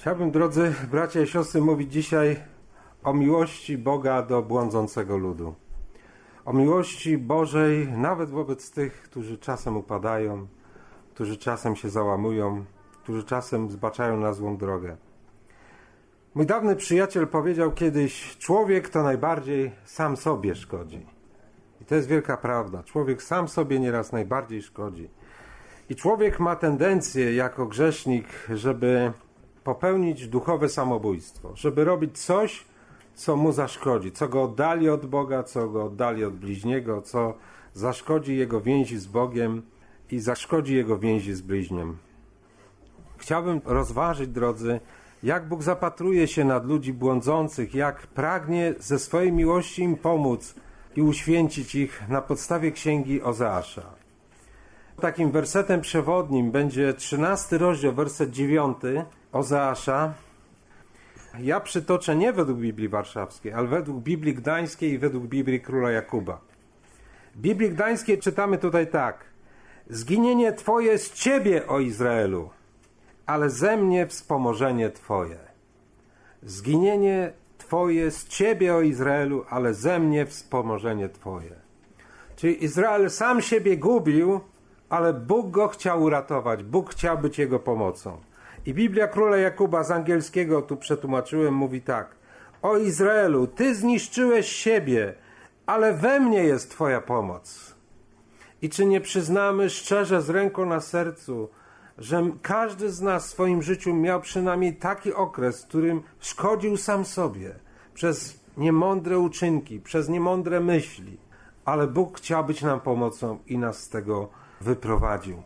Chciałbym, drodzy bracia i siostry, mówić dzisiaj o miłości Boga do błądzącego ludu. O miłości Bożej nawet wobec tych, którzy czasem upadają, którzy czasem się załamują, którzy czasem zbaczają na złą drogę. Mój dawny przyjaciel powiedział kiedyś: człowiek to najbardziej sam sobie szkodzi. I to jest wielka prawda. Człowiek sam sobie nieraz najbardziej szkodzi. I człowiek ma tendencję jako grzesznik, żeby popełnić duchowe samobójstwo, żeby robić coś, co mu zaszkodzi, co go oddali od Boga, co go oddali od bliźniego, co zaszkodzi jego więzi z Bogiem i zaszkodzi jego więzi z bliźniem. Chciałbym rozważyć, drodzy, jak Bóg zapatruje się nad ludzi błądzących, jak pragnie ze swojej miłości im pomóc i uświęcić ich na podstawie księgi Ozeasza. Takim wersetem przewodnim będzie 13 rozdział, werset 9 Ozeasza. Ja przytoczę nie według Biblii Warszawskiej, ale według Biblii Gdańskiej i według Biblii Króla Jakuba. W Biblii Gdańskiej czytamy tutaj tak: zginienie Twoje z Ciebie, o Izraelu, ale ze mnie wspomożenie Twoje. Zginienie Twoje z Ciebie, o Izraelu, ale ze mnie wspomożenie Twoje. Czyli Izrael sam siebie gubił, ale Bóg go chciał uratować. Bóg chciał być jego pomocą. I Biblia Króla Jakuba z angielskiego, tu przetłumaczyłem, mówi tak: o Izraelu, Ty zniszczyłeś siebie, ale we mnie jest Twoja pomoc. I czy nie przyznamy szczerze, z ręką na sercu, że każdy z nas w swoim życiu miał przynajmniej taki okres, w którym szkodził sam sobie przez niemądre uczynki, przez niemądre myśli, ale Bóg chciał być nam pomocą i nas z tego wyprowadził.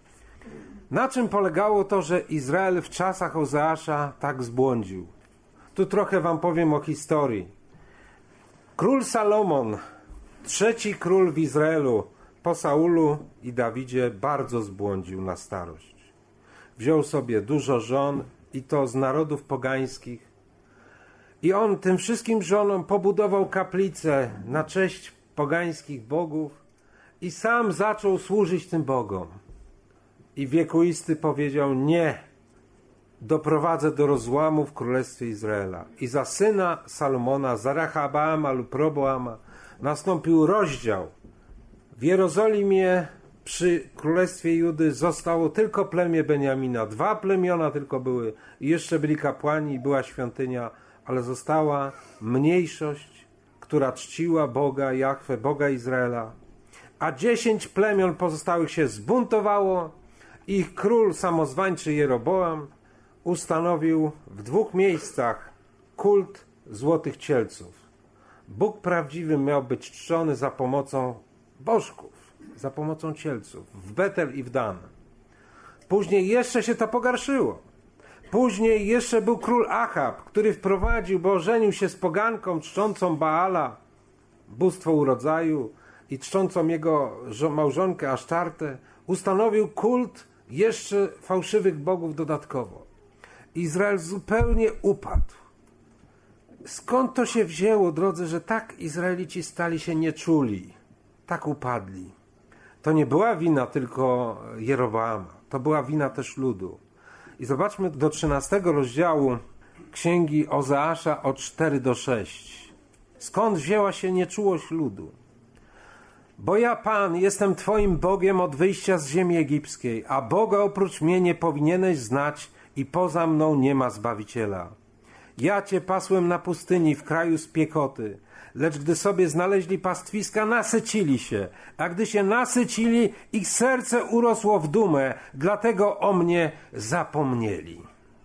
Na czym polegało to, że Izrael w czasach Ozeasza tak zbłądził? Tu trochę wam powiem o historii. Król Salomon, trzeci król w Izraelu, po Saulu i Dawidzie, bardzo zbłądził na starość. Wziął sobie dużo żon, i to z narodów pogańskich. I on tym wszystkim żonom pobudował kaplice na cześć pogańskich bogów i sam zaczął służyć tym bogom. I wiekuisty powiedział: nie, doprowadzę do rozłamu w królestwie Izraela. I za syna Salomona, za Rehabeama lub Roboama, nastąpił rozdział. W Jerozolimie przy królestwie Judy zostało tylko plemię Beniamina. 2 plemiona tylko były. I jeszcze byli kapłani i była świątynia, ale została mniejszość, która czciła Boga Jahwe, Boga Izraela. A 10 plemion pozostałych się zbuntowało. Ich król samozwańczy Jeroboam ustanowił w 2 miejscach kult złotych cielców. Bóg prawdziwy miał być czczony za pomocą bożków, za pomocą cielców, w Betel i w Dan. Później jeszcze się to pogarszyło. Później jeszcze był król Achab, który wprowadził, bo ożenił się z poganką czczącą Baala, bóstwo urodzaju, i czczącą jego małżonkę Asztartę, ustanowił kult jeszcze fałszywych bogów dodatkowo. Izrael zupełnie upadł. Skąd to się wzięło, drodzy, że tak Izraelici stali się nieczuli, tak upadli? To nie była wina tylko Jeroboama, to była wina też ludu. I zobaczmy do 13 rozdziału księgi Ozeasza od 4-6. Skąd wzięła się nieczułość ludu? Bo ja, Pan, jestem Twoim Bogiem od wyjścia z ziemi egipskiej, a Boga oprócz mnie nie powinieneś znać i poza mną nie ma Zbawiciela. Ja Cię pasłem na pustyni w kraju spiekoty, lecz gdy sobie znaleźli pastwiska, nasycili się, a gdy się nasycili, ich serce urosło w dumę, dlatego o mnie zapomnieli.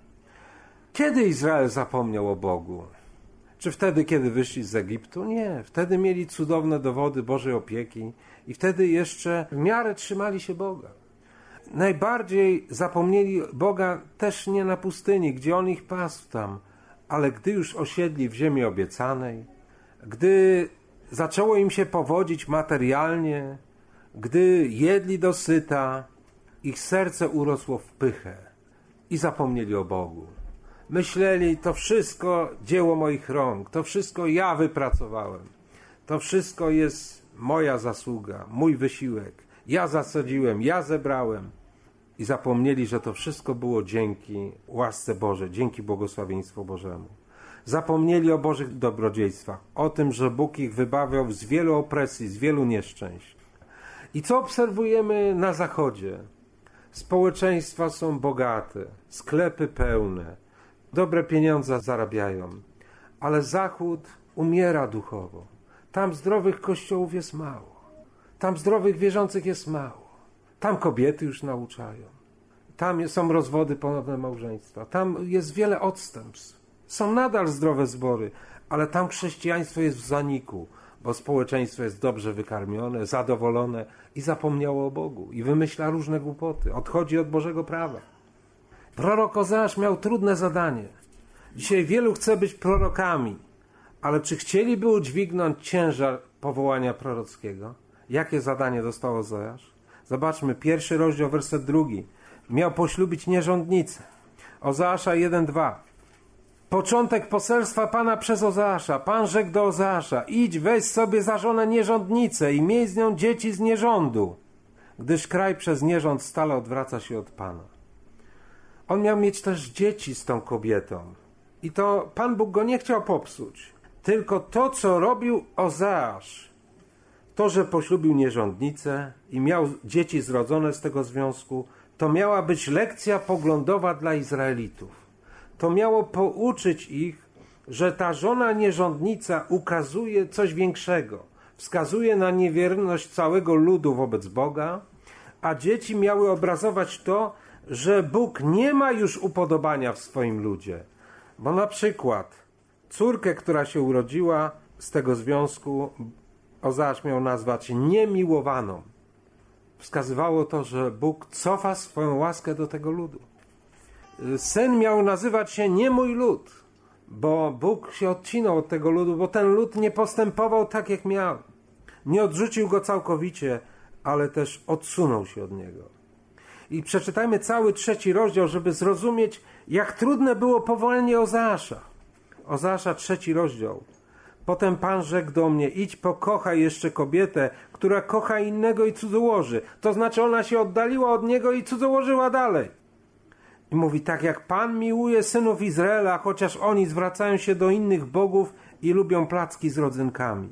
Kiedy Izrael zapomniał o Bogu? Czy wtedy, kiedy wyszli z Egiptu? Nie. Wtedy mieli cudowne dowody Bożej opieki i wtedy jeszcze w miarę trzymali się Boga. Najbardziej zapomnieli Boga też nie na pustyni, gdzie On ich pasł tam, ale gdy już osiedli w ziemi obiecanej, gdy zaczęło im się powodzić materialnie, gdy jedli dosyta, ich serce urosło w pychę i zapomnieli o Bogu. Myśleli: to wszystko dzieło moich rąk, to wszystko ja wypracowałem, to wszystko jest moja zasługa, mój wysiłek, ja zasadziłem, ja zebrałem. i zapomnieli, że to wszystko było dzięki łasce Bożej, dzięki błogosławieństwu Bożemu. Zapomnieli o Bożych dobrodziejstwach, o tym, że Bóg ich wybawiał z wielu opresji, z wielu nieszczęść. I co obserwujemy na Zachodzie? Społeczeństwa są bogate, sklepy pełne, dobre pieniądze zarabiają, ale Zachód umiera duchowo. Tam zdrowych kościołów jest mało, tam zdrowych wierzących jest mało, tam kobiety już nauczają, tam są rozwody, ponowne małżeństwa, tam jest wiele odstępstw. Są nadal zdrowe zbory, ale tam chrześcijaństwo jest w zaniku, bo społeczeństwo jest dobrze wykarmione, zadowolone i zapomniało o Bogu i wymyśla różne głupoty, odchodzi od Bożego prawa. Prorok Ozeasz miał trudne zadanie. Dzisiaj wielu chce być prorokami, ale czy chcieliby udźwignąć ciężar powołania prorockiego? Jakie zadanie dostał Ozeasz? Zobaczmy, 1 rozdział, werset 2. Miał poślubić nierządnicę. Ozeasza 1:2. Początek poselstwa Pana przez Ozeasza. Pan rzekł do Ozeasza: idź, weź sobie za żonę nierządnicę i miej z nią dzieci z nierządu, gdyż kraj przez nierząd stale odwraca się od Pana. On miał mieć też dzieci z tą kobietą. I to Pan Bóg go nie chciał popsuć. Tylko to, co robił Ozeasz, to, że poślubił nierządnicę i miał dzieci zrodzone z tego związku, to miała być lekcja poglądowa dla Izraelitów. To miało pouczyć ich, że ta żona nierządnica ukazuje coś większego. Wskazuje na niewierność całego ludu wobec Boga, a dzieci miały obrazować to, że Bóg nie ma już upodobania w swoim ludzie. Bo na przykład córkę, która się urodziła z tego związku, Ozeasz miał nazwać niemiłowaną. Wskazywało to, że Bóg cofa swoją łaskę do tego ludu. Syn miał nazywać się nie mój lud, bo Bóg się odcinał od tego ludu, bo ten lud nie postępował tak, jak miał. Nie odrzucił go całkowicie, ale też odsunął się od niego. I przeczytajmy cały 3 rozdział, żeby zrozumieć, jak trudne było powołanie Ozeasza. Ozeasza 3 rozdział. Potem Pan rzekł do mnie: idź, pokochaj jeszcze kobietę, która kocha innego i cudzołoży. To znaczy ona się oddaliła od niego i cudzołożyła dalej. I mówi, tak jak Pan miłuje synów Izraela, chociaż oni zwracają się do innych bogów i lubią placki z rodzynkami.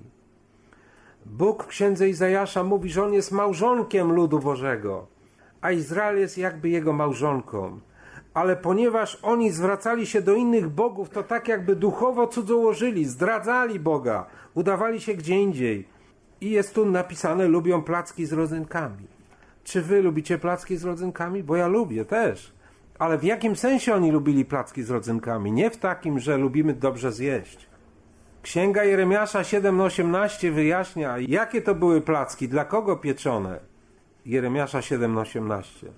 Bóg w księdze Izajasza mówi, że on jest małżonkiem ludu Bożego, a Izrael jest jakby jego małżonką. Ale ponieważ oni zwracali się do innych bogów, to tak jakby duchowo cudzołożyli, zdradzali Boga, udawali się gdzie indziej. I jest tu napisane, lubią placki z rodzynkami. Czy wy lubicie placki z rodzynkami? Bo ja lubię też. Ale w jakim sensie oni lubili placki z rodzynkami? Nie w takim, że lubimy dobrze zjeść. Księga Jeremiasza 7:18 wyjaśnia, jakie to były placki, dla kogo pieczone. Jeremiasza 7:18.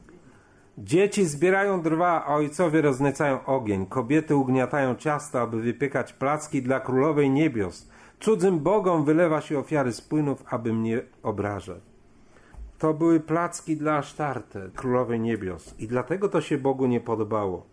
Dzieci zbierają drwa, a ojcowie rozniecają ogień. Kobiety ugniatają ciasta, aby wypiekać placki dla królowej niebios. Cudzym bogom wylewa się ofiary z płynów, aby mnie obrażać. To były placki dla Asztarte, królowej niebios. I dlatego to się Bogu nie podobało.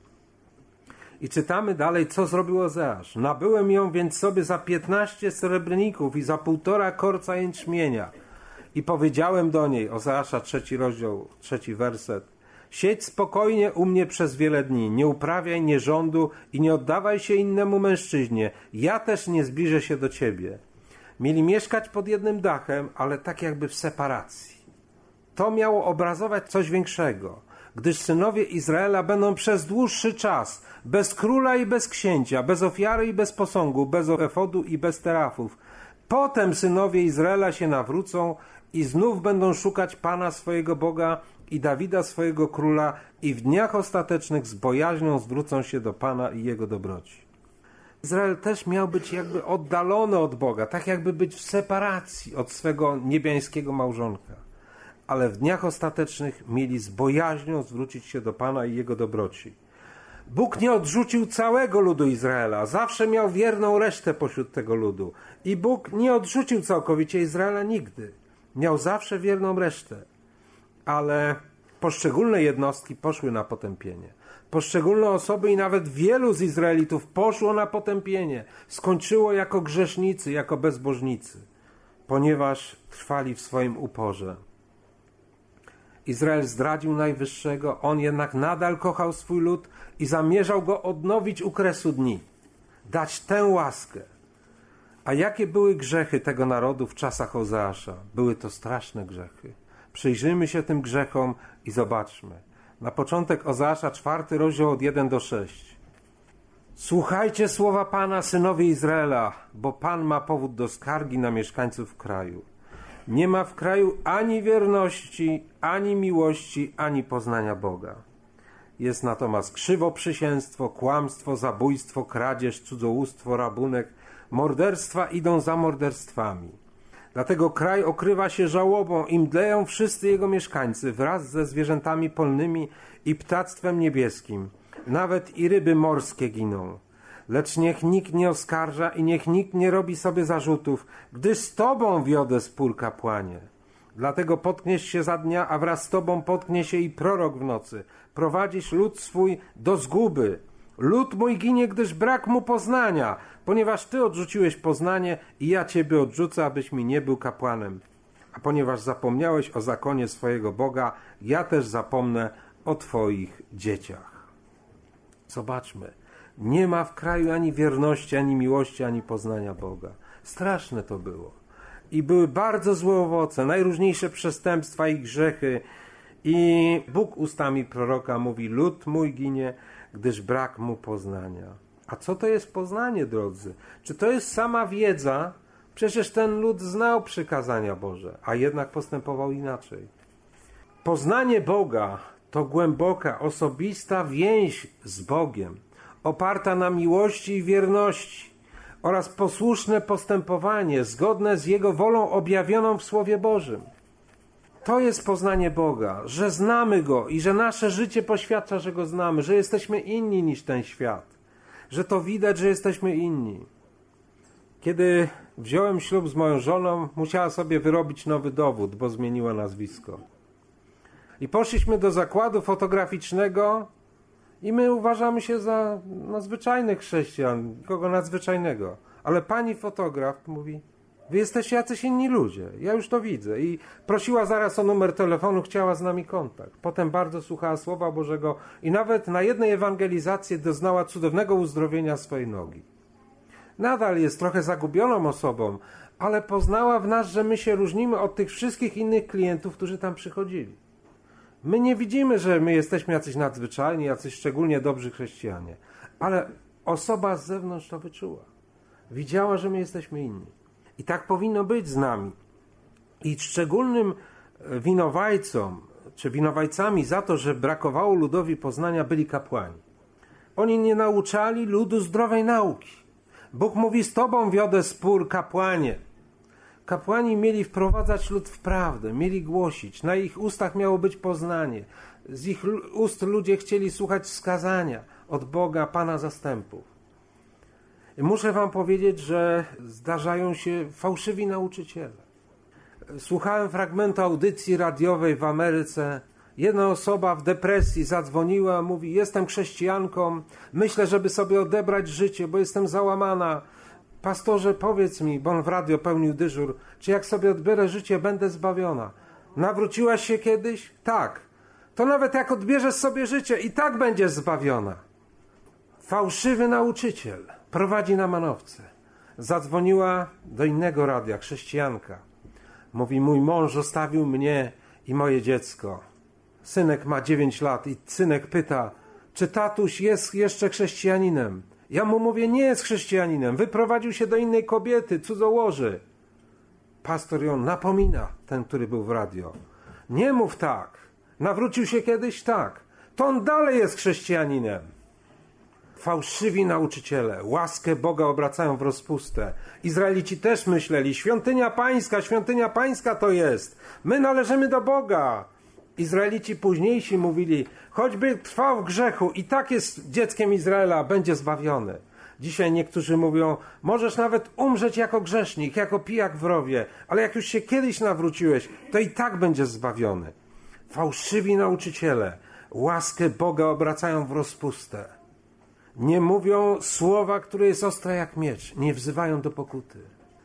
I czytamy dalej, co zrobił Ozeasz. Nabyłem ją więc sobie za 15 srebrników i za 1,5 korca jęczmienia. I powiedziałem do niej, Ozeasza 3 rozdział, 3 werset: siedź spokojnie u mnie przez wiele dni, nie uprawiaj nierządu i nie oddawaj się innemu mężczyźnie. Ja też nie zbliżę się do ciebie. Mieli mieszkać pod jednym dachem, ale tak jakby w separacji. To miało obrazować coś większego, gdyż synowie Izraela będą przez dłuższy czas bez króla i bez księcia, bez ofiary i bez posągu, bez efodu i bez terafów. Potem synowie Izraela się nawrócą i znów będą szukać Pana swojego Boga i Dawida swojego króla i w dniach ostatecznych z bojaźnią zwrócą się do Pana i Jego dobroci. Izrael też miał być jakby oddalony od Boga, tak jakby być w separacji od swego niebiańskiego małżonka. Ale w dniach ostatecznych mieli z bojaźnią zwrócić się do Pana i Jego dobroci. Bóg nie odrzucił całego ludu Izraela, zawsze miał wierną resztę pośród tego ludu. I Bóg nie odrzucił całkowicie Izraela nigdy. Miał zawsze wierną resztę. Ale poszczególne jednostki poszły na potępienie. Poszczególne osoby i nawet wielu z Izraelitów poszło na potępienie. Skończyło jako grzesznicy, jako bezbożnicy, ponieważ trwali w swoim uporze. Izrael zdradził Najwyższego, on jednak nadal kochał swój lud i zamierzał go odnowić u kresu dni, dać tę łaskę. A jakie były grzechy tego narodu w czasach Ozeasza? Były to straszne grzechy. Przyjrzyjmy się tym grzechom i zobaczmy. Na początek Ozeasza 4 rozdział od 1 do 6. Słuchajcie słowa Pana, synowie Izraela, bo Pan ma powód do skargi na mieszkańców kraju. Nie ma w kraju ani wierności, ani miłości, ani poznania Boga. Jest natomiast krzywoprzysięstwo, kłamstwo, zabójstwo, kradzież, cudzołóstwo, rabunek, morderstwa idą za morderstwami. Dlatego kraj okrywa się żałobą i mdleją wszyscy jego mieszkańcy wraz ze zwierzętami polnymi i ptactwem niebieskim. Nawet i ryby morskie giną. Lecz niech nikt nie oskarża i niech nikt nie robi sobie zarzutów, gdyż z Tobą wiodę spór, kapłanie. Dlatego potkniesz się za dnia, a wraz z Tobą potknie się i prorok w nocy. Prowadzisz lud swój do zguby. Lud mój ginie, gdyż brak mu poznania, ponieważ Ty odrzuciłeś poznanie i ja Ciebie odrzucę, abyś mi nie był kapłanem. A ponieważ zapomniałeś o zakonie swojego Boga, ja też zapomnę o Twoich dzieciach. Zobaczmy, nie ma w kraju ani wierności, ani miłości, ani poznania Boga. Straszne to było. I były bardzo złe owoce, najróżniejsze przestępstwa i grzechy. I Bóg ustami proroka mówi, lud mój ginie, gdyż brak mu poznania. A co to jest poznanie, drodzy? Czy to jest sama wiedza? Przecież ten lud znał przykazania Boże, a jednak postępował inaczej. Poznanie Boga to głęboka, osobista więź z Bogiem, oparta na miłości i wierności oraz posłuszne postępowanie zgodne z Jego wolą objawioną w Słowie Bożym. To jest poznanie Boga, że znamy Go i że nasze życie poświadcza, że Go znamy, że jesteśmy inni niż ten świat, że to widać, że jesteśmy inni. Kiedy wziąłem ślub z moją żoną, musiała sobie wyrobić nowy dowód, bo zmieniła nazwisko. I poszliśmy do zakładu fotograficznego i my uważamy się za zwyczajnych chrześcijan, kogo nadzwyczajnego. Ale pani fotograf mówi, wy jesteście jacyś inni ludzie, ja już to widzę. I prosiła zaraz o numer telefonu, chciała z nami kontakt. Potem bardzo słuchała Słowa Bożego i nawet na jednej ewangelizacji doznała cudownego uzdrowienia swojej nogi. Nadal jest trochę zagubioną osobą, ale poznała w nas, że my się różnimy od tych wszystkich innych klientów, którzy tam przychodzili. My nie widzimy, że my jesteśmy jacyś nadzwyczajni, jacyś szczególnie dobrzy chrześcijanie, ale osoba z zewnątrz to wyczuła. Widziała, że my jesteśmy inni. I tak powinno być z nami. I szczególnym winowajcą, czy winowajcami za to, że brakowało ludowi poznania, byli kapłani. Oni nie nauczali ludu zdrowej nauki. Bóg mówi, z Tobą wiodę spór, kapłanie. Kapłani mieli wprowadzać lud w prawdę, mieli głosić. Na ich ustach miało być poznanie. Z ich ust ludzie chcieli słuchać wskazania od Boga, Pana zastępów. I muszę wam powiedzieć, że zdarzają się fałszywi nauczyciele. Słuchałem fragmentu audycji radiowej w Ameryce. Jedna osoba w depresji zadzwoniła, mówi, jestem chrześcijanką, myślę, żeby sobie odebrać życie, bo jestem załamana. Pastorze, powiedz mi, bo on w radio pełnił dyżur, czy jak sobie odbiorę życie, będę zbawiona? Nawróciłaś się kiedyś? Tak. To nawet jak odbierzesz sobie życie, i tak będziesz zbawiona. Fałszywy nauczyciel prowadzi na manowce. Zadzwoniła do innego radia, chrześcijanka. Mówi, mój mąż zostawił mnie i moje dziecko. Synek ma 9 lat i synek pyta, czy tatuś jest jeszcze chrześcijaninem? Ja mu mówię, nie jest chrześcijaninem, wyprowadził się do innej kobiety, cudzołoży. Pastor ją napomina, ten, który był w radio. Nie mów tak. Nawrócił się kiedyś? Tak. To on dalej jest chrześcijaninem. Fałszywi nauczyciele łaskę Boga obracają w rozpustę. Izraelici też myśleli, świątynia pańska to jest. My należymy do Boga. Izraelici późniejsi mówili, choćby trwał w grzechu i tak jest dzieckiem Izraela, będzie zbawiony. Dzisiaj niektórzy mówią, możesz nawet umrzeć jako grzesznik, jako pijak w rowie, ale jak już się kiedyś nawróciłeś, to i tak będziesz zbawiony. Fałszywi nauczyciele łaskę Boga obracają w rozpustę. Nie mówią słowa, które jest ostre jak miecz, nie wzywają do pokuty.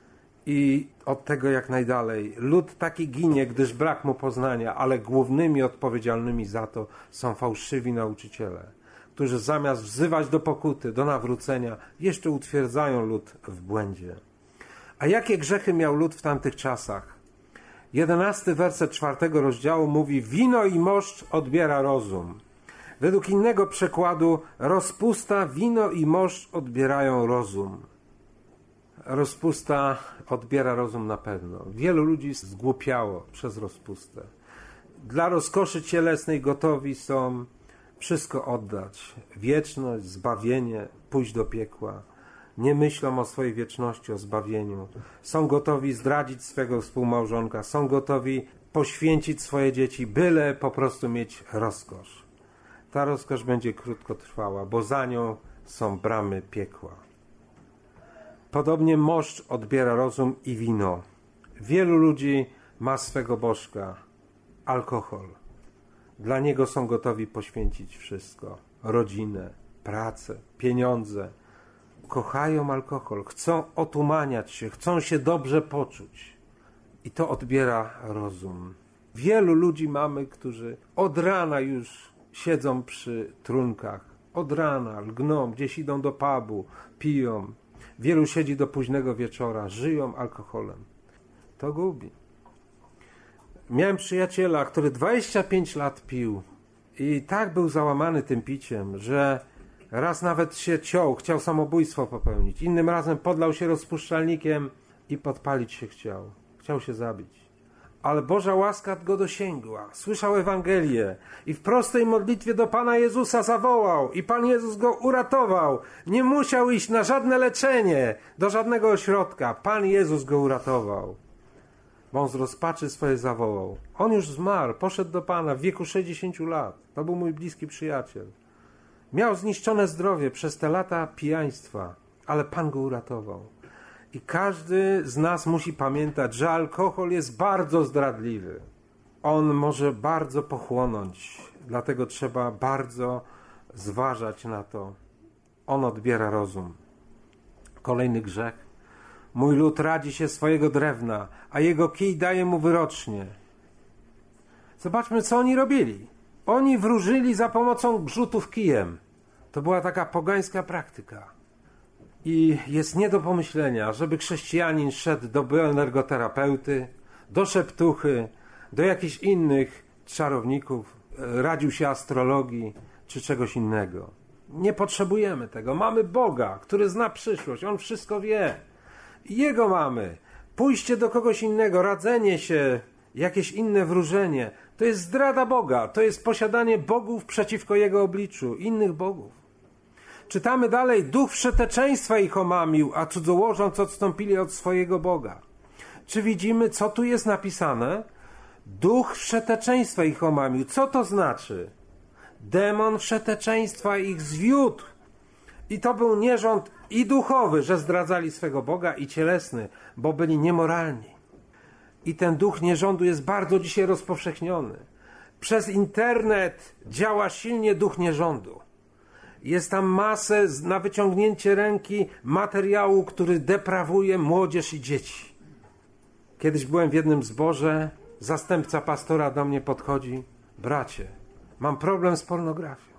i od tego jak najdalej. Lud taki ginie, gdyż brak mu poznania, ale głównymi odpowiedzialnymi za to są fałszywi nauczyciele, którzy zamiast wzywać do pokuty, do nawrócenia, jeszcze utwierdzają lud w błędzie. A jakie grzechy miał lud w tamtych czasach? 11 werset 4 rozdziału mówi: wino i moszcz odbiera rozum. Według innego przekładu rozpusta, wino i moszcz odbierają rozum. Rozpusta odbiera rozum na pewno. Wielu ludzi zgłupiało przez rozpustę. Dla rozkoszy cielesnej gotowi są wszystko oddać. Wieczność, zbawienie, pójść do piekła. Nie myślą o swojej wieczności, o zbawieniu. Są gotowi zdradzić swego współmałżonka. Są gotowi poświęcić swoje dzieci, byle po prostu mieć rozkosz. Ta rozkosz będzie krótko trwała, bo za nią są bramy piekła. Podobnie moszcz odbiera rozum i wino. Wielu ludzi ma swego bożka, alkohol. Dla niego są gotowi poświęcić wszystko. Rodzinę, pracę, pieniądze. Kochają alkohol, chcą otumaniać się, chcą się dobrze poczuć. I to odbiera rozum. Wielu ludzi mamy, którzy od rana już siedzą przy trunkach. Od rana lgną, gdzieś idą do pubu, piją. Wielu siedzi do późnego wieczora, żyją alkoholem. To gubi. Miałem przyjaciela, który 25 lat pił i tak był załamany tym piciem, że raz nawet się ciął, chciał samobójstwo popełnić. Innym razem podlał się rozpuszczalnikiem i podpalić się chciał. Chciał się zabić. Ale Boża łaska go dosięgła. Słyszał Ewangelię i w prostej modlitwie do Pana Jezusa zawołał i Pan Jezus go uratował. Nie musiał iść na żadne leczenie, do żadnego ośrodka. Pan Jezus go uratował. Bo on z rozpaczy swoje zawołał. On już zmarł, poszedł do Pana w wieku 60 lat. To był mój bliski przyjaciel. Miał zniszczone zdrowie przez te lata pijaństwa, ale Pan go uratował. I każdy z nas musi pamiętać, że alkohol jest bardzo zdradliwy. On może bardzo pochłonąć, dlatego trzeba bardzo zważać na to. On odbiera rozum. Kolejny grzech. Mój lud radzi się swojego drewna, a jego kij daje mu wyrocznie. Zobaczmy, co oni robili. Oni wróżyli za pomocą grzutów kijem. To była taka pogańska praktyka. I jest nie do pomyślenia, żeby chrześcijanin szedł do energoterapeuty, do szeptuchy, do jakichś innych czarowników, radził się astrologii czy czegoś innego. Nie potrzebujemy tego. Mamy Boga, który zna przyszłość. On wszystko wie. I Jego mamy. Pójście do kogoś innego, radzenie się, jakieś inne wróżenie, to jest zdrada Boga. To jest posiadanie bogów przeciwko Jego obliczu, innych bogów. Czytamy dalej, duch wszeteczeństwa ich omamił, a cudzołożąc odstąpili od swojego Boga. Czy widzimy, co tu jest napisane? Duch wszeteczeństwa ich omamił. Co to znaczy? Demon wszeteczeństwa ich zwiódł. I to był nierząd i duchowy, że zdradzali swego Boga, i cielesny, bo byli niemoralni. I ten duch nierządu jest bardzo dzisiaj rozpowszechniony. Przez internet działa silnie duch nierządu. Jest tam masę na wyciągnięcie ręki materiału, który deprawuje młodzież i dzieci. Kiedyś byłem w jednym zborze, zastępca pastora do mnie podchodzi: bracie, mam problem z pornografią.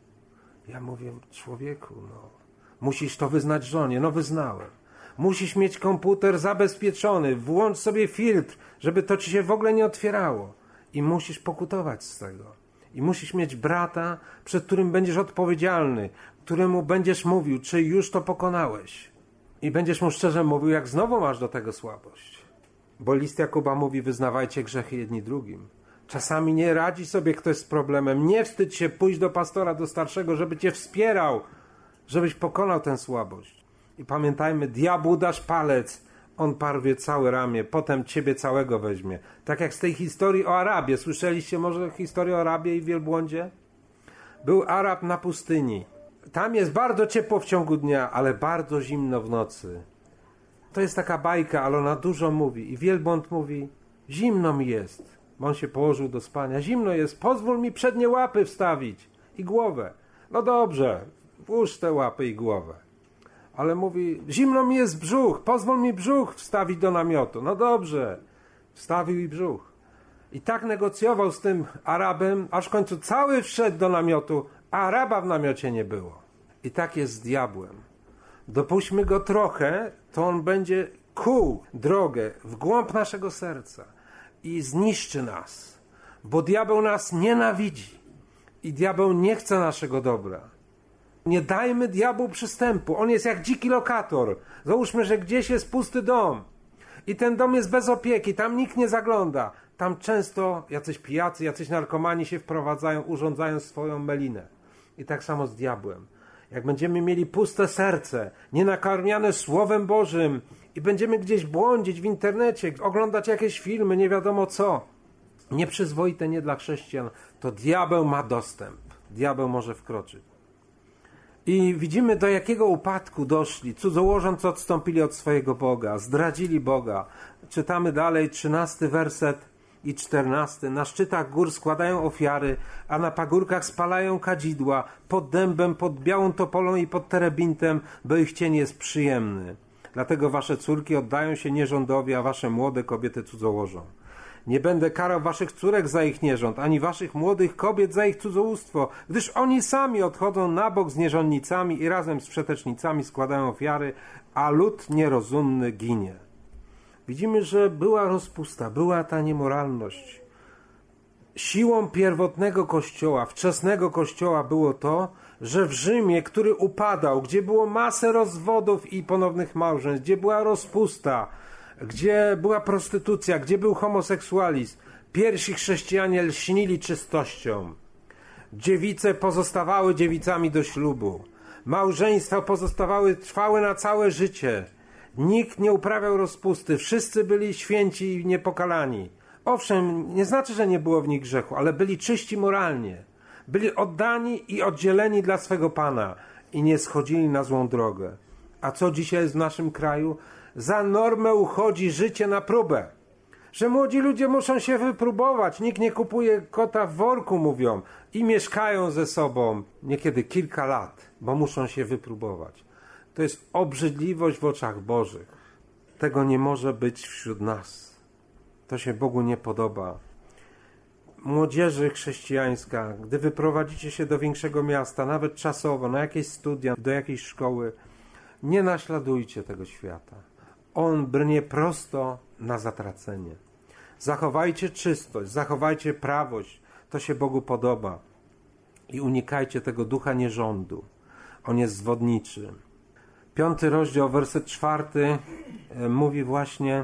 Ja mówię: człowieku, musisz to wyznać żonie. Wyznałem. Musisz mieć komputer zabezpieczony, włącz sobie filtr, żeby to ci się w ogóle nie otwierało. I musisz pokutować z tego. I musisz mieć brata, przed którym będziesz odpowiedzialny, któremu będziesz mówił, czy już to pokonałeś. I będziesz mu szczerze mówił, jak znowu masz do tego słabość. Bo list Jakuba mówi: wyznawajcie grzechy jedni drugim. Czasami nie radzi sobie ktoś z problemem. Nie wstydź się pójść do pastora, do starszego, żeby cię wspierał, żebyś pokonał tę słabość. I pamiętajmy, diabłu dasz palec, on porwie całe ramię, potem ciebie całego weźmie. Tak jak z tej historii o Arabie. Słyszeliście może historię o Arabie i wielbłądzie? Był Arab na pustyni. Tam jest bardzo ciepło w ciągu dnia, ale bardzo zimno w nocy. To jest taka bajka, ale ona dużo mówi. I wielbłąd mówi: zimno mi jest. Bo on się położył do spania. Zimno jest, pozwól mi przednie łapy wstawić i głowę. No dobrze, włóż te łapy i głowę. ale mówi, zimno mi jest brzuch, pozwól mi brzuch wstawić do namiotu. No dobrze, wstawił i brzuch. I tak negocjował z tym Arabem, aż w końcu cały wszedł do namiotu, a Araba w namiocie nie było. I tak jest z diabłem. Dopuśćmy go trochę, to on będzie kuł drogę w głąb naszego serca i zniszczy nas, bo diabeł nas nienawidzi i diabeł nie chce naszego dobra. Nie dajmy diabłu przystępu. On jest jak dziki lokator. Załóżmy, że gdzieś jest pusty dom i ten dom jest bez opieki, tam nikt nie zagląda. Tam często jacyś pijacy, jacyś narkomani się wprowadzają, urządzają swoją melinę. I tak samo z diabłem. Jak będziemy mieli puste serce, nienakarmiane Słowem Bożym i będziemy gdzieś błądzić w internecie, oglądać jakieś filmy, nie wiadomo co, nieprzyzwoite nie dla chrześcijan, to diabeł ma dostęp. Diabeł może wkroczyć. I widzimy, do jakiego upadku doszli. Cudzołożący odstąpili od swojego Boga, zdradzili Boga. Czytamy dalej 13 werset i 14. Na szczytach gór składają ofiary, a na pagórkach spalają kadzidła, pod dębem, pod białą topolą i pod terebintem, bo ich cień jest przyjemny. Dlatego wasze córki oddają się nierządowi, a wasze młode kobiety cudzołożą. Nie będę karał waszych córek za ich nierząd, ani waszych młodych kobiet za ich cudzołóstwo, gdyż oni sami odchodzą na bok z nierządnicami i razem z przetecznicami składają ofiary, a lud nierozumny ginie. Widzimy, że była rozpusta, była ta niemoralność. Siłą pierwotnego kościoła, wczesnego kościoła było to, że w Rzymie, który upadał, gdzie było masę rozwodów i ponownych małżeństw, gdzie była rozpusta, gdzie była prostytucja, gdzie był homoseksualizm, pierwsi chrześcijanie lśnili czystością. Dziewice pozostawały dziewicami do ślubu. Małżeństwa trwały na całe życie. Nikt nie uprawiał rozpusty. Wszyscy byli święci i niepokalani. Owszem, nie znaczy, że nie było w nich grzechu, ale byli czyści moralnie. Byli oddani i oddzieleni dla swego Pana i nie schodzili na złą drogę. A co dzisiaj jest w naszym kraju? Za normę uchodzi życie na próbę. Że młodzi ludzie muszą się wypróbować. Nikt nie kupuje kota w worku, mówią. I mieszkają ze sobą niekiedy kilka lat, bo muszą się wypróbować. To jest obrzydliwość w oczach Bożych. Tego nie może być wśród nas. To się Bogu nie podoba. Młodzieży chrześcijańska, gdy wyprowadzicie się do większego miasta, nawet czasowo, na jakieś studia, do jakiejś szkoły, nie naśladujcie tego świata. On brnie prosto na zatracenie. Zachowajcie czystość, zachowajcie prawość. To się Bogu podoba. I unikajcie tego ducha nierządu. On jest zwodniczy. 5 rozdział, werset 4 mówi właśnie: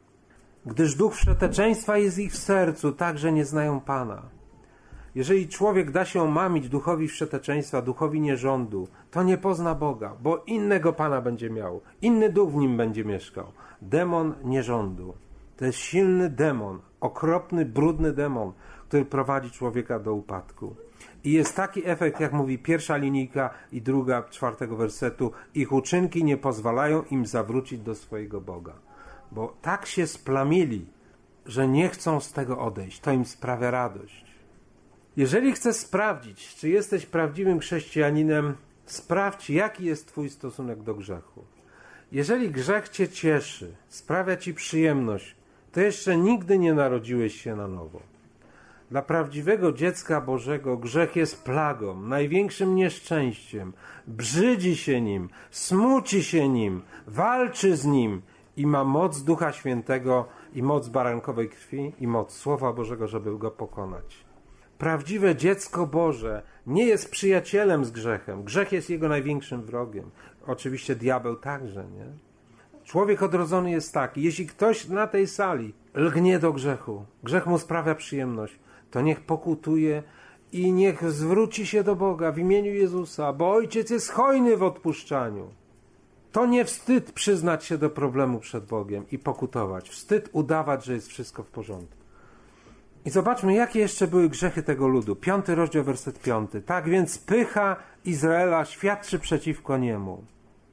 gdyż duch wszeteczeństwa jest ich w sercu, tak że nie znają Pana. Jeżeli człowiek da się omamić duchowi wszeteczeństwa, duchowi nierządu, to nie pozna Boga, bo innego Pana będzie miał. Inny duch w nim będzie mieszkał. Demon nierządu. To jest silny demon, okropny, brudny demon, który prowadzi człowieka do upadku. I jest taki efekt, jak mówi pierwsza linijka i druga, 4 wersetu. Ich uczynki nie pozwalają im zawrócić do swojego Boga. Bo tak się splamili, że nie chcą z tego odejść. To im sprawia radość. Jeżeli chcesz sprawdzić, czy jesteś prawdziwym chrześcijaninem, sprawdź, jaki jest twój stosunek do grzechu. Jeżeli grzech cię cieszy, sprawia ci przyjemność, to jeszcze nigdy nie narodziłeś się na nowo. Dla prawdziwego dziecka Bożego grzech jest plagą, największym nieszczęściem. Brzydzi się nim, smuci się nim, walczy z nim i ma moc Ducha Świętego i moc barankowej krwi i moc Słowa Bożego, żeby go pokonać. Prawdziwe dziecko Boże nie jest przyjacielem z grzechem. Grzech jest jego największym wrogiem. Oczywiście diabeł także, nie? Człowiek odrodzony jest taki. Jeśli ktoś na tej sali lgnie do grzechu, grzech mu sprawia przyjemność, to niech pokutuje i niech zwróci się do Boga w imieniu Jezusa, bo Ojciec jest hojny w odpuszczaniu. To nie wstyd przyznać się do problemu przed Bogiem i pokutować. Wstyd udawać, że jest wszystko w porządku. I zobaczmy, jakie jeszcze były grzechy tego ludu. 5 rozdział, werset 5. Tak więc pycha Izraela świadczy przeciwko niemu.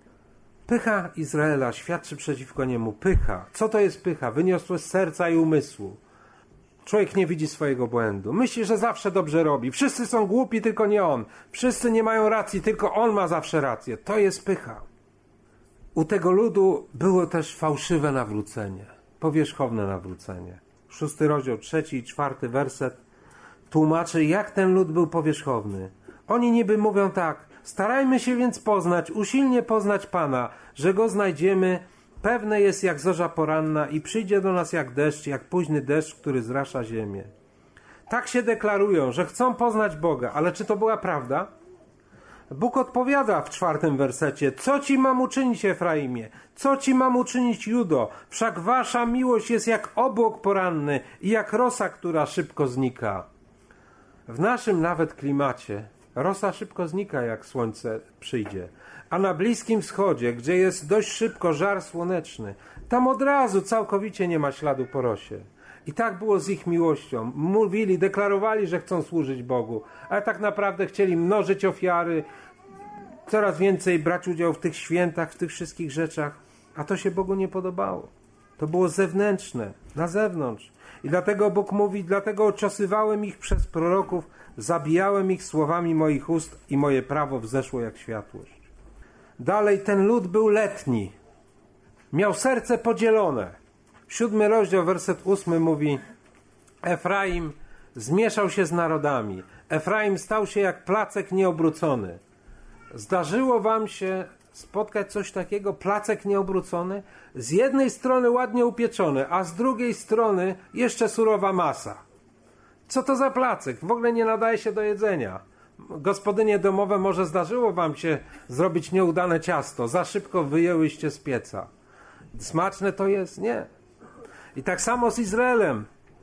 Pycha Izraela świadczy przeciwko niemu. Pycha. Co to jest pycha? Wyniosłość serca i umysłu. Człowiek nie widzi swojego błędu. Myśli, że zawsze dobrze robi. Wszyscy są głupi, tylko nie on. Wszyscy nie mają racji, tylko on ma zawsze rację. To jest pycha. U tego ludu było też fałszywe nawrócenie, powierzchowne nawrócenie. 6 rozdział, 3 i 4 werset tłumaczy, jak ten lud był powierzchowny. Oni niby mówią tak: starajmy się więc poznać, usilnie poznać Pana, że Go znajdziemy. Pewne jest jak zorza poranna i przyjdzie do nas jak deszcz, jak późny deszcz, który zrasza ziemię. Tak się deklarują, że chcą poznać Boga, ale czy to była prawda? Bóg odpowiada w 4 wersecie: co ci mam uczynić, Efraimie? Co ci mam uczynić, Judo? Wszak wasza miłość jest jak obłok poranny i jak rosa, która szybko znika. W naszym nawet klimacie rosa szybko znika, jak słońce przyjdzie. A na Bliskim Wschodzie, gdzie jest dość szybko żar słoneczny, tam od razu całkowicie nie ma śladu po rosie. I tak było z ich miłością. Mówili, deklarowali, że chcą służyć Bogu, ale tak naprawdę chcieli mnożyć ofiary, coraz więcej brać udział w tych świętach, w tych wszystkich rzeczach. A to się Bogu nie podobało. To było zewnętrzne, na zewnątrz. I dlatego Bóg mówi: dlatego ociosywałem ich przez proroków, zabijałem ich słowami moich ust i moje prawo wzeszło jak światłość. Dalej, ten lud był letni. Miał serce podzielone. 7 rozdział, werset 8 mówi: Efraim zmieszał się z narodami. Efraim stał się jak placek nieobrócony. Zdarzyło wam się spotkać coś takiego, placek nieobrócony? Z jednej strony ładnie upieczony, a z drugiej strony jeszcze surowa masa. Co to za placek? W ogóle nie nadaje się do jedzenia. Gospodynie domowe, może zdarzyło wam się zrobić nieudane ciasto. Za szybko wyjęłyście z pieca. Smaczne to jest? Nie. I tak samo z Izraelem.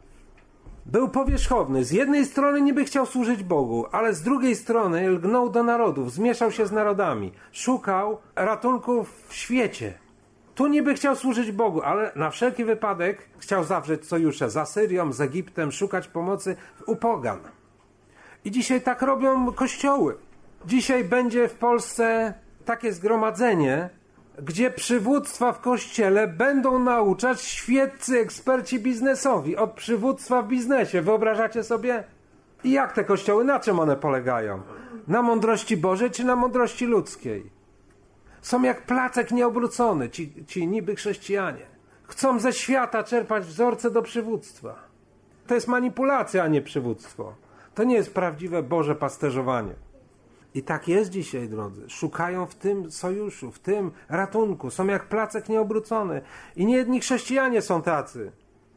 Był powierzchowny. Z jednej strony niby chciał służyć Bogu, ale z drugiej strony lgnął do narodów, zmieszał się z narodami. Szukał ratunku w świecie. Tu niby chciał służyć Bogu, ale na wszelki wypadek chciał zawrzeć sojusze z Asyrią, z Egiptem, szukać pomocy u pogan. I dzisiaj tak robią kościoły. Dzisiaj będzie w Polsce takie zgromadzenie, gdzie przywództwa w kościele będą nauczać świeccy eksperci biznesowi od przywództwa w biznesie. Wyobrażacie sobie? I jak te kościoły, na czym one polegają? Na mądrości Bożej czy na mądrości ludzkiej? Są jak placek nieobrócony, ci niby chrześcijanie. Chcą ze świata czerpać wzorce do przywództwa. To jest manipulacja, a nie przywództwo. To nie jest prawdziwe Boże pasterzowanie. I tak jest dzisiaj, drodzy. Szukają w tym sojuszu, w tym ratunku. Są jak placek nieobrócony. I niejedni chrześcijanie są tacy.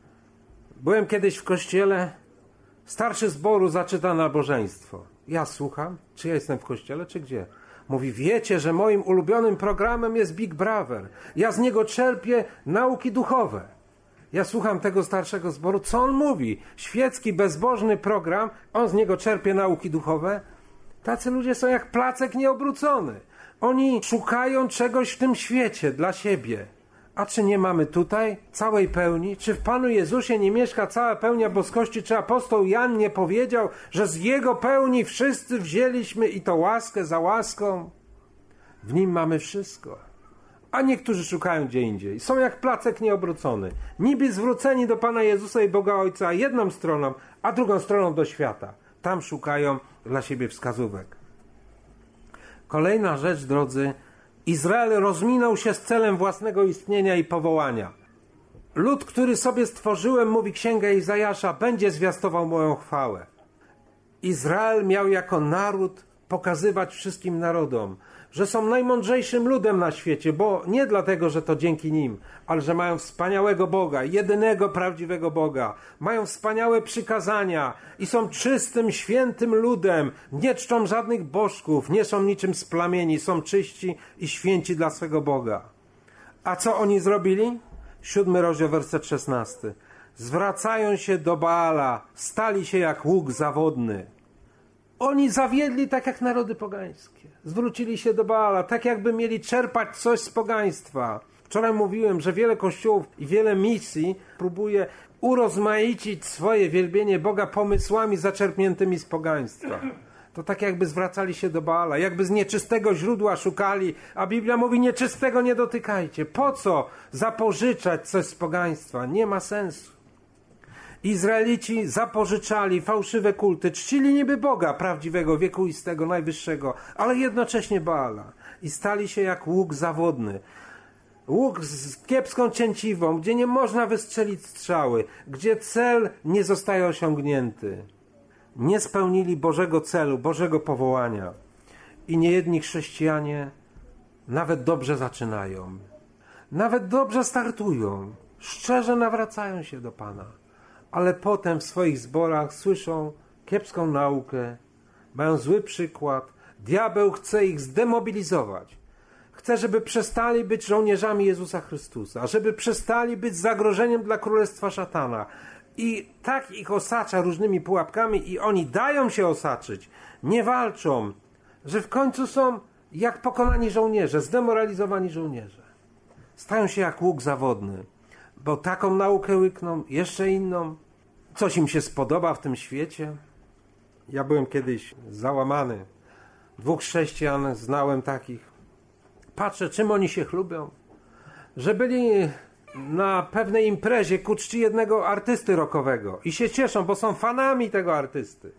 Byłem kiedyś w kościele, starszy zboru zaczyta nabożeństwo. Ja słucham, czy ja jestem w kościele, czy gdzie? Mówi: wiecie, że moim ulubionym programem jest Big Brother. Ja z niego czerpię nauki duchowe. Ja słucham tego starszego zboru, co on mówi? Świecki, bezbożny program, on z niego czerpie nauki duchowe? Tacy ludzie są jak placek nieobrócony. Oni szukają czegoś w tym świecie dla siebie. A czy nie mamy tutaj całej pełni? Czy w Panu Jezusie nie mieszka cała pełnia boskości? Czy apostoł Jan nie powiedział, że z Jego pełni wszyscy wzięliśmy i to łaskę za łaską? W Nim mamy wszystko. A niektórzy szukają gdzie indziej. Są jak placek nieobrócony. Niby zwróceni do Pana Jezusa i Boga Ojca jedną stroną, a drugą stroną do świata. Tam szukają dla siebie wskazówek. Kolejna rzecz, drodzy. Izrael rozminął się z celem własnego istnienia i powołania. Lud, który sobie stworzyłem, mówi Księga Izajasza, będzie zwiastował moją chwałę. Izrael miał jako naród pokazywać wszystkim narodom, że są najmądrzejszym ludem na świecie, bo nie dlatego, że to dzięki nim, ale że mają wspaniałego Boga, jedynego prawdziwego Boga. Mają wspaniałe przykazania i są czystym, świętym ludem. Nie czczą żadnych bożków, nie są niczym splamieni, są czyści i święci dla swego Boga. A co oni zrobili? 7 rozdział, werset 16. Zwracają się do Baala, stali się jak łuk zawodny. Oni zawiedli tak jak narody pogańskie. Zwrócili się do Baala, tak jakby mieli czerpać coś z pogaństwa. Wczoraj mówiłem, że wiele kościołów i wiele misji próbuje urozmaicić swoje wielbienie Boga pomysłami zaczerpniętymi z pogaństwa. To tak jakby zwracali się do Baala, jakby z nieczystego źródła szukali, a Biblia mówi: nieczystego nie dotykajcie. Po co zapożyczać coś z pogaństwa? Nie ma sensu. Izraelici zapożyczali fałszywe kulty, czcili niby Boga prawdziwego, wiekuistego, najwyższego, ale jednocześnie Baala i stali się jak łuk zawodny. łuk z kiepską cięciwą, gdzie nie można wystrzelić strzały, gdzie cel nie zostaje osiągnięty. Nie spełnili Bożego celu, Bożego powołania. I niejedni chrześcijanie nawet dobrze zaczynają. Nawet dobrze startują. Szczerze nawracają się do Pana. Ale potem w swoich zborach słyszą kiepską naukę, mają zły przykład. Diabeł chce ich zdemobilizować. Chce, żeby przestali być żołnierzami Jezusa Chrystusa, żeby przestali być zagrożeniem dla królestwa szatana. I tak ich osacza różnymi pułapkami i oni dają się osaczyć, nie walczą, że w końcu są jak pokonani żołnierze, zdemoralizowani żołnierze. Stają się jak łuk zawodny, bo taką naukę łykną, jeszcze inną. Coś im się spodoba w tym świecie. Ja byłem kiedyś załamany. 2 chrześcijan znałem takich. Patrzę, czym oni się chlubią. Że byli na pewnej imprezie ku czci jednego artysty rockowego i się cieszą, bo są fanami tego artysty.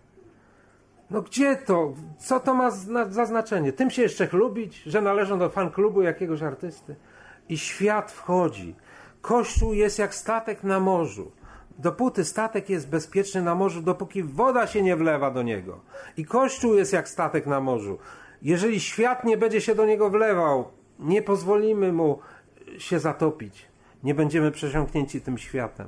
No gdzie to? Co to ma za znaczenie? Tym się jeszcze chlubić, że należą do fanklubu jakiegoś artysty? I świat wchodzi. Kościół jest jak statek na morzu. Dopóty statek jest bezpieczny na morzu, dopóki woda się nie wlewa do niego. I Kościół jest jak statek na morzu. Jeżeli świat nie będzie się do niego wlewał, nie pozwolimy mu się zatopić. Nie będziemy przesiąknięci tym światem.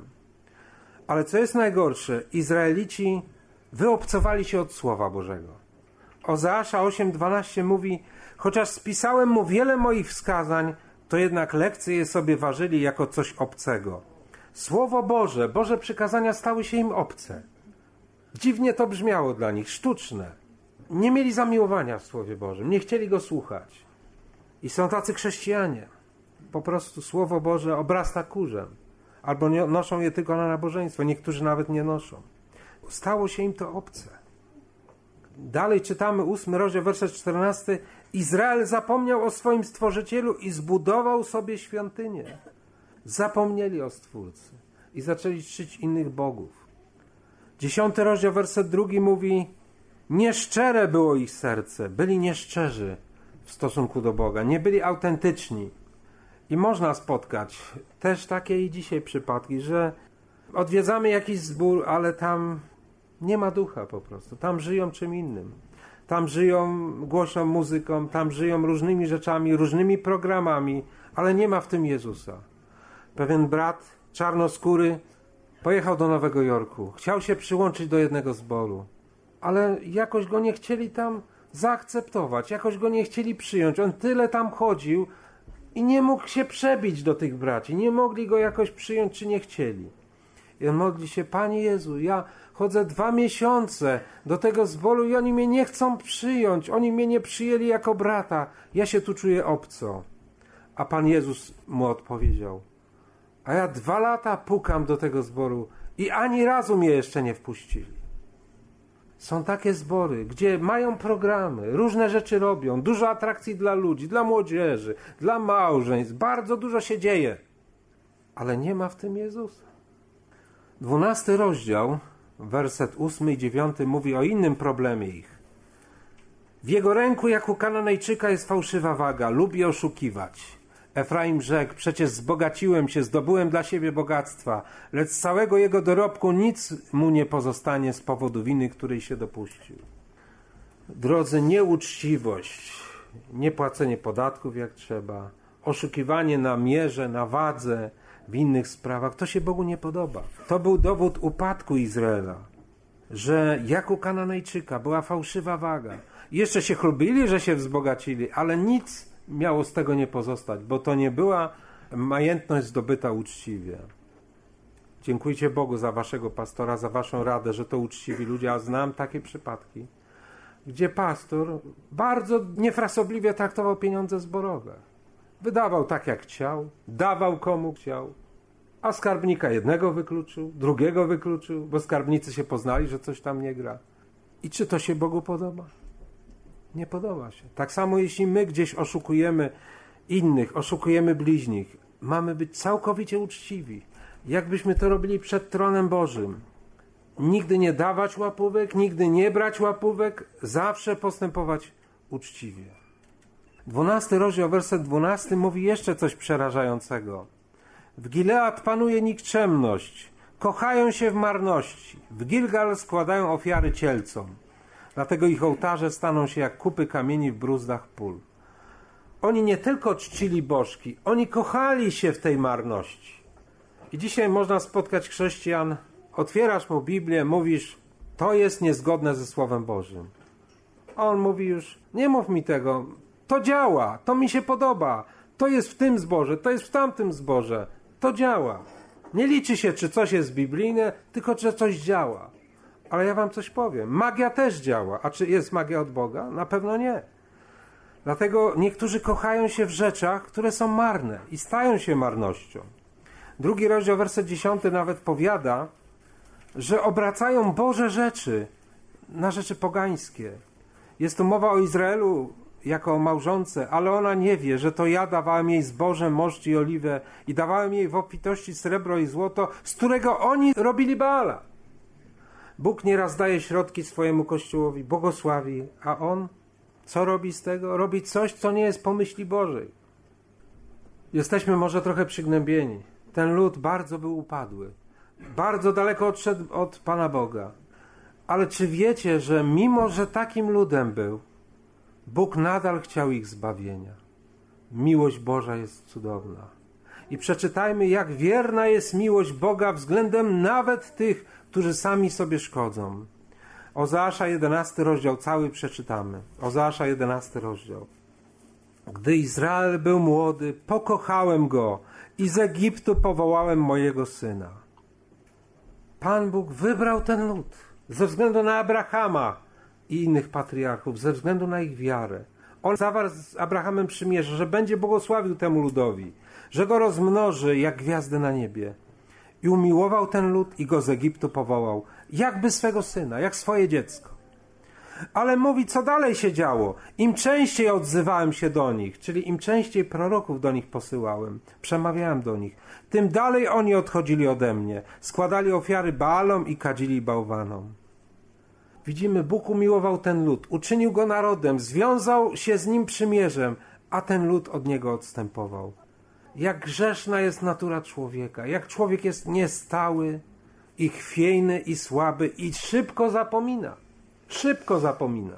Ale co jest najgorsze, Izraelici wyobcowali się od Słowa Bożego. Ozeasza 8:12 mówi: chociaż spisałem mu wiele moich wskazań, to jednak lekcje je sobie ważyli jako coś obcego. Słowo Boże, Boże przykazania stały się im obce. Dziwnie to brzmiało dla nich, sztuczne. Nie mieli zamiłowania w Słowie Bożym, nie chcieli go słuchać. I są tacy chrześcijanie. Po prostu Słowo Boże obrasta kurzem. Albo noszą je tylko na nabożeństwo, niektórzy nawet nie noszą. Stało się im to obce. Dalej czytamy 8 rozdział, werset 14. Izrael zapomniał o swoim Stworzycielu i zbudował sobie świątynię. Zapomnieli o Stwórcy i zaczęli czcić innych bogów. 10 rozdział, werset 2 mówi: nieszczere było ich serce, byli nieszczerzy w stosunku do Boga, nie byli autentyczni. I można spotkać też takie i dzisiaj przypadki, że odwiedzamy jakiś zbór, ale tam nie ma ducha po prostu. Tam żyją czym innym. Tam żyją głośną muzyką, tam żyją różnymi rzeczami, różnymi programami, ale nie ma w tym Jezusa. Pewien brat czarnoskóry pojechał do Nowego Jorku. Chciał się przyłączyć do jednego zboru, ale jakoś go nie chcieli tam zaakceptować, jakoś go nie chcieli przyjąć. On tyle tam chodził i nie mógł się przebić do tych braci. Nie mogli go jakoś przyjąć, czy nie chcieli. I on modli się: Panie Jezu, ja chodzę 2 miesiące do tego zboru i oni mnie nie chcą przyjąć. Oni mnie nie przyjęli jako brata. Ja się tu czuję obco. A Pan Jezus mu odpowiedział: a ja 2 lata pukam do tego zboru i ani razu mnie jeszcze nie wpuścili. Są takie zbory, gdzie mają programy, różne rzeczy robią, dużo atrakcji dla ludzi, dla młodzieży, dla małżeństw, bardzo dużo się dzieje, ale nie ma w tym Jezusa. 12 rozdział, werset 8 i 9 mówi o innym problemie ich. W jego ręku, jak u Kananejczyka, jest fałszywa waga, lubi oszukiwać. Efraim rzekł: przecież wzbogaciłem się, zdobyłem dla siebie bogactwa, lecz z całego jego dorobku nic mu nie pozostanie z powodu winy, której się dopuścił. Drodzy, nieuczciwość, niepłacenie podatków jak trzeba, oszukiwanie na mierze, na wadze, w innych sprawach, to się Bogu nie podoba. To był dowód upadku Izraela, że jak u Kananejczyka była fałszywa waga. Jeszcze się chlubili, że się wzbogacili, ale nic miało z tego nie pozostać, bo to nie była majętność zdobyta uczciwie. Dziękujcie Bogu za waszego pastora, za waszą radę, że to uczciwi ludzie, a znam takie przypadki, gdzie pastor bardzo niefrasobliwie traktował pieniądze zborowe. Wydawał tak jak chciał, dawał komu chciał, a skarbnika jednego wykluczył, drugiego wykluczył, bo skarbnicy się poznali, że coś tam nie gra. I czy to się Bogu podoba? Nie podoba się. Tak samo jeśli my gdzieś oszukujemy innych, oszukujemy bliźnich, mamy być całkowicie uczciwi. Jakbyśmy to robili przed tronem Bożym. Nigdy nie dawać łapówek, nigdy nie brać łapówek, zawsze postępować uczciwie. 12 rozdział, werset 12 mówi jeszcze coś przerażającego. W Gilead panuje nikczemność, kochają się w marności. W Gilgal składają ofiary cielcom. Dlatego ich ołtarze staną się jak kupy kamieni w bruzdach pól. Oni nie tylko czcili bożki, oni kochali się w tej marności. I dzisiaj można spotkać chrześcijan, otwierasz mu Biblię, mówisz, to jest niezgodne ze Słowem Bożym. A on mówi już, nie mów mi tego, to działa, to mi się podoba, to jest w tym zborze, to jest w tamtym zborze, to działa. Nie liczy się, czy coś jest biblijne, tylko czy coś działa. Ale ja wam coś powiem, magia też działa, a czy jest magia od Boga? Na pewno nie. Dlatego niektórzy kochają się w rzeczach, które są marne i stają się marnością. 2 rozdział, werset 10 nawet powiada, że obracają Boże rzeczy na rzeczy pogańskie. Jest tu mowa o Izraelu jako o małżonce, ale ona nie wie, że to ja dawałem jej zboże, moszcz i oliwę i dawałem jej w obfitości srebro i złoto, z którego oni robili Baala. Bóg nieraz daje środki swojemu Kościołowi, błogosławi, a on co robi z tego? Robi coś, co nie jest po myśli Bożej. Jesteśmy może trochę przygnębieni. Ten lud bardzo był upadły. Bardzo daleko odszedł od Pana Boga. Ale czy wiecie, że mimo, że takim ludem był, Bóg nadal chciał ich zbawienia? Miłość Boża jest cudowna. I przeczytajmy, jak wierna jest miłość Boga względem nawet tych, którzy sami sobie szkodzą. Ozeasza 11 rozdział, cały przeczytamy. Ozeasza 11 rozdział. Gdy Izrael był młody, pokochałem go i z Egiptu powołałem mojego syna. Pan Bóg wybrał ten lud ze względu na Abrahama i innych patriarchów, ze względu na ich wiarę. On zawarł z Abrahamem przymierze, że będzie błogosławił temu ludowi, że go rozmnoży jak gwiazdy na niebie. I umiłował ten lud i go z Egiptu powołał, jakby swego syna, jak swoje dziecko. Ale mówi, co dalej się działo? Im częściej odzywałem się do nich, czyli im częściej proroków do nich posyłałem, przemawiałem do nich, tym dalej oni odchodzili ode mnie, składali ofiary Baalom i kadzili bałwanom. Widzimy, Bóg umiłował ten lud, uczynił go narodem, związał się z nim przymierzem, a ten lud od niego odstępował. Jak grzeszna jest natura człowieka, jak człowiek jest niestały i chwiejny i słaby i szybko zapomina. Szybko zapomina.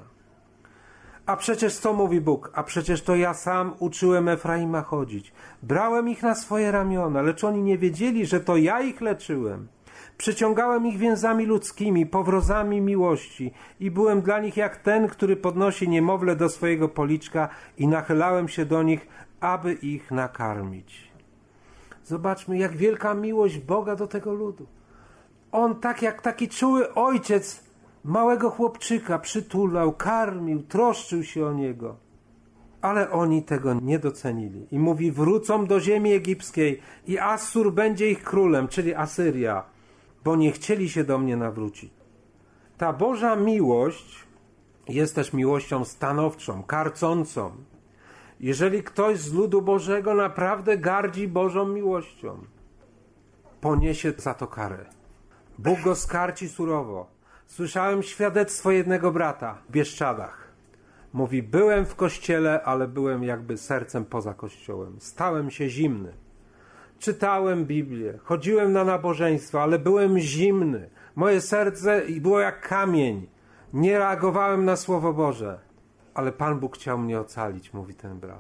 A przecież co mówi Bóg? A przecież to ja sam uczyłem Efraima chodzić. Brałem ich na swoje ramiona, lecz oni nie wiedzieli, że to ja ich leczyłem. Przyciągałem ich więzami ludzkimi, powrozami miłości i byłem dla nich jak ten, który podnosi niemowlę do swojego policzka i nachylałem się do nich, aby ich nakarmić. Zobaczmy, jak wielka miłość Boga do tego ludu. On tak jak taki czuły ojciec małego chłopczyka przytulał, karmił, troszczył się o niego. Ale oni tego nie docenili. I mówi, wrócą do ziemi egipskiej i Assur będzie ich królem, czyli Asyria, bo nie chcieli się do mnie nawrócić. Ta Boża miłość jest też miłością stanowczą, karcącą. Jeżeli ktoś z ludu Bożego naprawdę gardzi Bożą miłością, poniesie za to karę. Bóg go skarci surowo. Słyszałem świadectwo jednego brata w Bieszczadach. Mówi, byłem w kościele, ale byłem jakby sercem poza kościołem. Stałem się zimny. Czytałem Biblię, chodziłem na nabożeństwo, ale byłem zimny. Moje serce było jak kamień. Nie reagowałem na Słowo Boże. Ale Pan Bóg chciał mnie ocalić, mówi ten brat.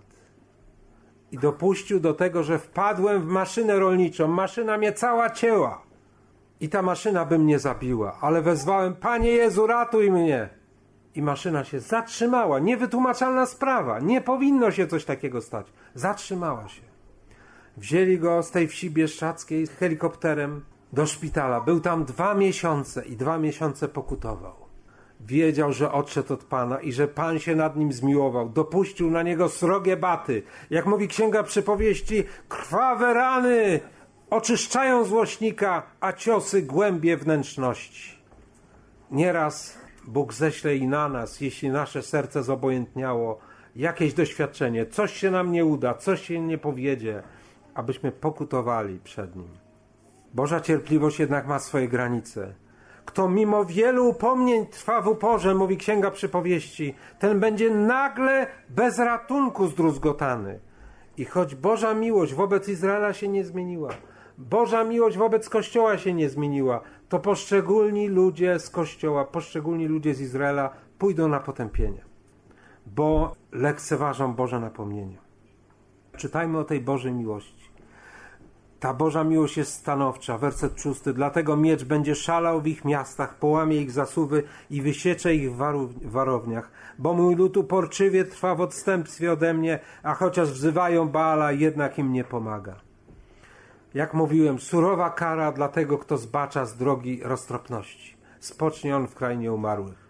I dopuścił do tego, że wpadłem w maszynę rolniczą. Maszyna mnie cała cięła. I ta maszyna by mnie zabiła. Ale wezwałem, Panie Jezu, ratuj mnie. I maszyna się zatrzymała. Niewytłumaczalna sprawa. Nie powinno się coś takiego stać. Zatrzymała się. Wzięli go z tej wsi bieszczadzkiej helikopterem do szpitala. Był tam 2 miesiące i 2 miesiące pokutował. Wiedział, że odszedł od Pana i że Pan się nad nim zmiłował. Dopuścił na niego srogie baty. Jak mówi Księga Przypowieści, krwawe rany oczyszczają złośnika, a ciosy głębie wnętrzności. Nieraz Bóg ześle i na nas, jeśli nasze serce zobojętniało, jakieś doświadczenie, coś się nam nie uda, coś się nie powiedzie, abyśmy pokutowali przed Nim. Boża cierpliwość jednak ma swoje granice. Kto mimo wielu upomnień trwa w uporze, mówi Księga Przypowieści, ten będzie nagle bez ratunku zdruzgotany. I choć Boża miłość wobec Izraela się nie zmieniła, Boża miłość wobec Kościoła się nie zmieniła, to poszczególni ludzie z Kościoła, poszczególni ludzie z Izraela pójdą na potępienie, bo lekceważą Boże napomnienia. Czytajmy o tej Bożej miłości. Ta Boża miłość jest stanowcza. Werset 6. Dlatego miecz będzie szalał w ich miastach, połamie ich zasuwy i wysiecze ich w warowniach. Bo mój lud uporczywie trwa w odstępstwie ode mnie, a chociaż wzywają Baala, jednak im nie pomaga. Jak mówiłem, surowa kara dla tego, kto zbacza z drogi roztropności. Spocznie on w krainie umarłych.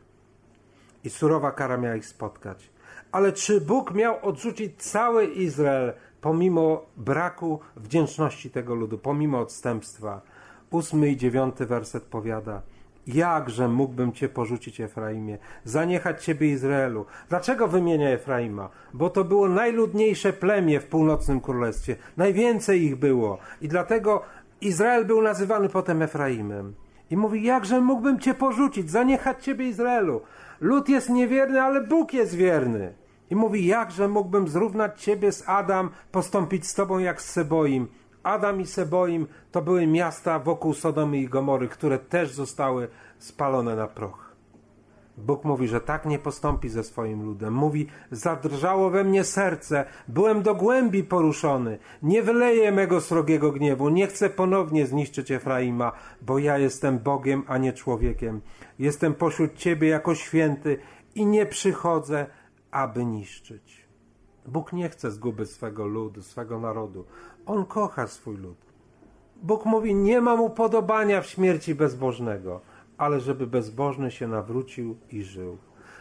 I surowa kara miała ich spotkać. Ale czy Bóg miał odrzucić cały Izrael pomimo braku wdzięczności tego ludu, pomimo odstępstwa? 8 i 9 werset powiada: jakże mógłbym Cię porzucić, Efraimie, zaniechać Ciebie, Izraelu? Dlaczego wymienia Efraima? Bo to było najludniejsze plemię w północnym królestwie. Najwięcej ich było. I dlatego Izrael był nazywany potem Efraimem. I mówi: jakże mógłbym Cię porzucić, zaniechać Ciebie, Izraelu? Lud jest niewierny, ale Bóg jest wierny. I mówi: jakże mógłbym zrównać Ciebie z Adam, postąpić z Tobą jak z Seboim? Adam i Seboim to były miasta wokół Sodomy i Gomory, które też zostały spalone na proch. Bóg mówi, że tak nie postąpi ze swoim ludem. Mówi: zadrżało we mnie serce, byłem do głębi poruszony. Nie wyleję mego srogiego gniewu, nie chcę ponownie zniszczyć Efraima, bo ja jestem Bogiem, a nie człowiekiem. Jestem pośród Ciebie jako święty i nie przychodzę, aby niszczyć. Bóg nie chce zguby swego ludu, swego narodu. On kocha swój lud. Bóg mówi: nie mam upodobania w śmierci bezbożnego, ale żeby bezbożny się nawrócił i żył.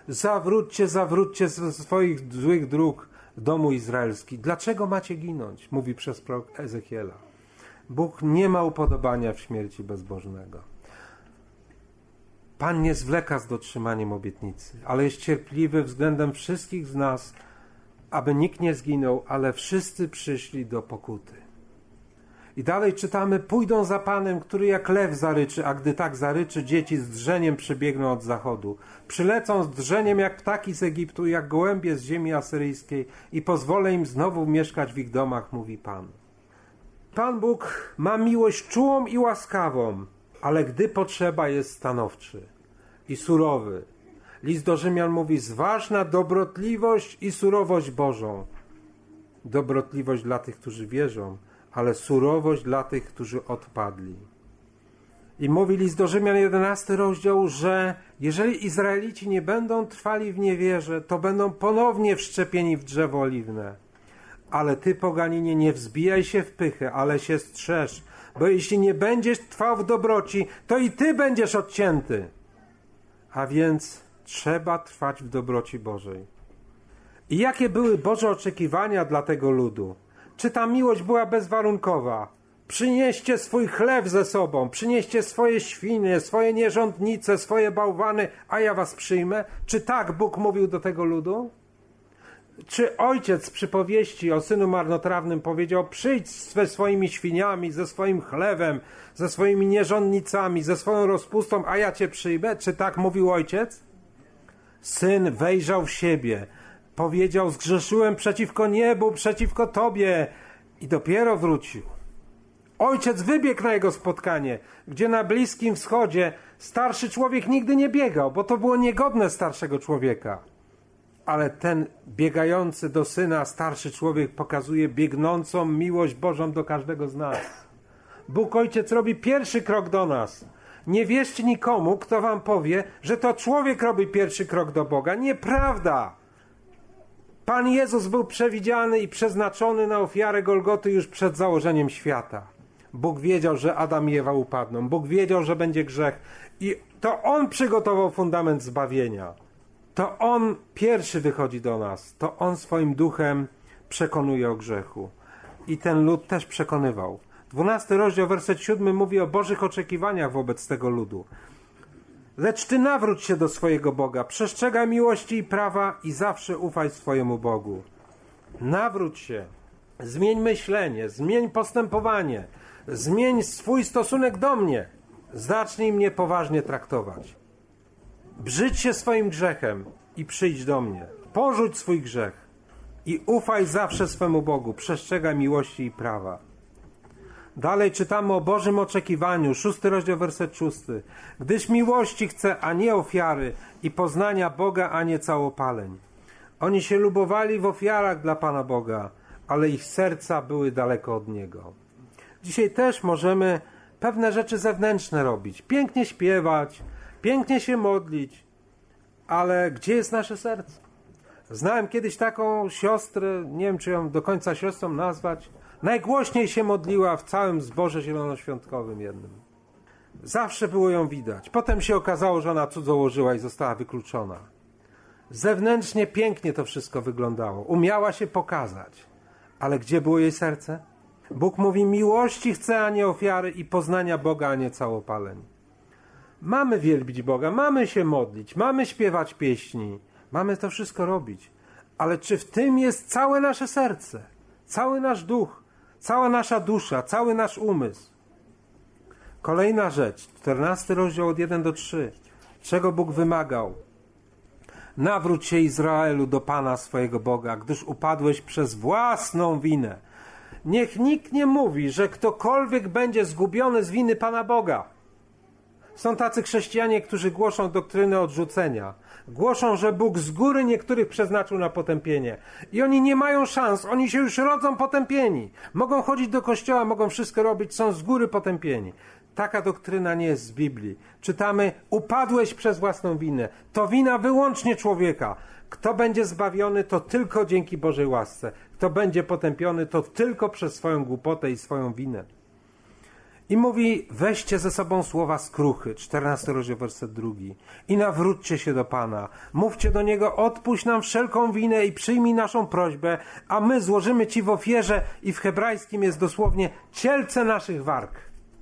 Zawróćcie ze swoich złych dróg, domu izraelski. Dlaczego macie ginąć? Mówi przez prorok Ezechiela. Bóg nie ma upodobania w śmierci bezbożnego. Pan nie zwleka z dotrzymaniem obietnicy, ale jest cierpliwy względem wszystkich z nas, aby nikt nie zginął, ale wszyscy przyszli do pokuty. I dalej czytamy: pójdą za Panem, który jak lew zaryczy, a gdy tak zaryczy, dzieci z drżeniem przybiegną od zachodu. Przylecą z drżeniem jak ptaki z Egiptu, jak gołębie z ziemi asyryjskiej i pozwolę im znowu mieszkać w ich domach, mówi Pan. Pan Bóg ma miłość czułą i łaskawą, ale gdy potrzeba, jest stanowczy i surowy. List do Rzymian mówi: zważ na dobrotliwość i surowość Bożą. Dobrotliwość dla tych, którzy wierzą, ale surowość dla tych, którzy odpadli. I mówi list do Rzymian, 11 rozdział, że jeżeli Izraelici nie będą trwali w niewierze, to będą ponownie wszczepieni w drzewo oliwne. Ale ty, poganinie, nie wzbijaj się w pychę, ale się strzeż, bo jeśli nie będziesz trwał w dobroci, to i ty będziesz odcięty. A więc trzeba trwać w dobroci Bożej. I jakie były Boże oczekiwania dla tego ludu? Czy ta miłość była bezwarunkowa? Przynieście swój chleb ze sobą, przynieście swoje świnie, swoje nierządnice, swoje bałwany, a ja was przyjmę. Czy tak Bóg mówił do tego ludu? Czy ojciec z przypowieści o synu marnotrawnym powiedział: przyjdź ze swoimi świniami, ze swoim chlebem, ze swoimi nierządnicami, ze swoją rozpustą, a ja cię przyjmę? Czy tak mówił ojciec? Syn wejrzał w siebie, powiedział: zgrzeszyłem przeciwko niebu, przeciwko Tobie, i dopiero wrócił. Ojciec wybiegł na jego spotkanie, gdzie na Bliskim Wschodzie starszy człowiek nigdy nie biegał, bo to było niegodne starszego człowieka. Ale ten biegający do syna starszy człowiek pokazuje biegnącą miłość Bożą do każdego z nas. Bóg Ojciec robi pierwszy krok do nas. Nie wierzcie nikomu, kto wam powie, że to człowiek robi pierwszy krok do Boga. Nieprawda! Pan Jezus był przewidziany i przeznaczony na ofiarę Golgoty już przed założeniem świata. Bóg wiedział, że Adam i Ewa upadną. Bóg wiedział, że będzie grzech. I to On przygotował fundament zbawienia. To On pierwszy wychodzi do nas. To On swoim duchem przekonuje o grzechu. I ten lud też przekonywał. 12 rozdział, werset 7 mówi o Bożych oczekiwaniach wobec tego ludu. Lecz ty nawróć się do swojego Boga, przestrzegaj miłości i prawa i zawsze ufaj swojemu Bogu. Nawróć się, zmień myślenie, zmień postępowanie, zmień swój stosunek do mnie, Zacznij mnie poważnie traktować. Brzydź się swoim grzechem i przyjdź do mnie. Porzuć swój grzech i ufaj zawsze swemu Bogu. Przestrzegaj miłości i prawa. Dalej czytamy o Bożym oczekiwaniu. 6 rozdział, werset 6. Gdyż miłości chce, a nie ofiary, i poznania Boga, a nie całopaleń. Oni się lubowali w ofiarach dla Pana Boga, ale ich serca były daleko od Niego. Dzisiaj też możemy pewne rzeczy zewnętrzne robić. Pięknie śpiewać, pięknie się modlić, ale gdzie jest nasze serce? Znałem kiedyś taką siostrę, nie wiem, czy ją do końca siostrą nazwać. Najgłośniej się modliła w całym zborze zielonoświątkowym jednym. Zawsze było ją widać. Potem się okazało, że ona cudzołożyła i została wykluczona. Zewnętrznie pięknie to wszystko wyglądało. Umiała się pokazać. Ale gdzie było jej serce? Bóg mówi, miłości chce, a nie ofiary, i poznania Boga, a nie całopaleń. Mamy wielbić Boga, mamy się modlić, mamy śpiewać pieśni, mamy to wszystko robić. Ale czy w tym jest całe nasze serce, cały nasz duch, cała nasza dusza, cały nasz umysł? Kolejna rzecz, 14 rozdział od 1 do 3. Czego Bóg wymagał? Nawróć się, Izraelu, do Pana swojego Boga, gdyż upadłeś przez własną winę. Niech nikt nie mówi, że ktokolwiek będzie zgubiony z winy Pana Boga. Są tacy chrześcijanie, którzy głoszą doktrynę odrzucenia. Głoszą, że Bóg z góry niektórych przeznaczył na potępienie. I oni nie mają szans, oni się już rodzą potępieni. Mogą chodzić do kościoła, mogą wszystko robić, są z góry potępieni. Taka doktryna nie jest z Biblii. Czytamy, upadłeś przez własną winę. To wina wyłącznie człowieka. Kto będzie zbawiony, to tylko dzięki Bożej łasce. Kto będzie potępiony, to tylko przez swoją głupotę i swoją winę. I mówi, weźcie ze sobą słowa skruchy, 14 rozdział, werset 2. I nawróćcie się do Pana. Mówcie do Niego, odpuść nam wszelką winę i przyjmij naszą prośbę, a my złożymy Ci w ofierze, i w hebrajskim jest dosłownie cielce naszych warg.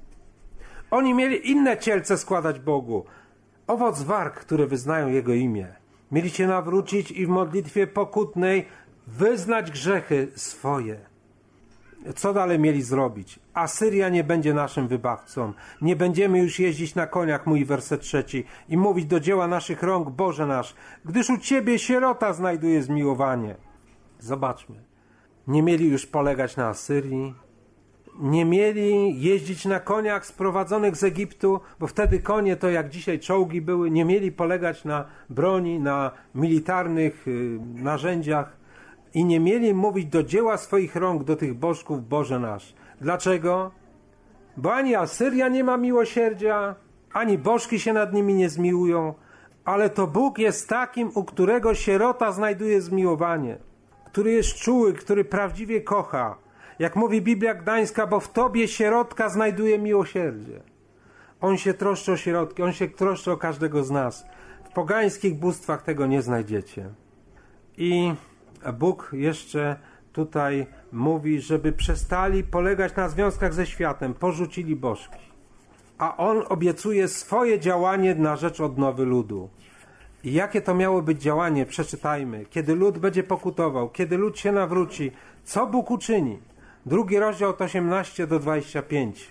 Oni mieli inne cielce składać Bogu. Owoc warg, które wyznają Jego imię. Mieli się nawrócić i w modlitwie pokutnej wyznać grzechy swoje. Co dalej mieli zrobić? Asyria nie będzie naszym wybawcą. Nie będziemy już jeździć na koniach, mój werset 3, i mówić do dzieła naszych rąk, Boże nasz, gdyż u Ciebie sierota znajduje zmiłowanie. Zobaczmy. Nie mieli już polegać na Asyrii. Nie mieli jeździć na koniach sprowadzonych z Egiptu, bo wtedy konie to jak dzisiaj czołgi były. Nie mieli polegać na broni, na militarnych narzędziach. I nie mieli mówić do dzieła swoich rąk, do tych bożków, Boże nasz. Dlaczego? Bo ani Asyria nie ma miłosierdzia, ani bożki się nad nimi nie zmiłują, ale to Bóg jest takim, u którego sierota znajduje zmiłowanie, który jest czuły, który prawdziwie kocha. Jak mówi Biblia Gdańska, bo w Tobie sierotka znajduje miłosierdzie. On się troszczy o sierotki, On się troszczy o każdego z nas. W pogańskich bóstwach tego nie znajdziecie. I Bóg jeszcze tutaj mówi, żeby przestali polegać na związkach ze światem, porzucili bożki. A On obiecuje swoje działanie na rzecz odnowy ludu. I jakie to miało być działanie? Przeczytajmy. Kiedy lud będzie pokutował, kiedy lud się nawróci, co Bóg uczyni? 2 rozdział od 18 do 25.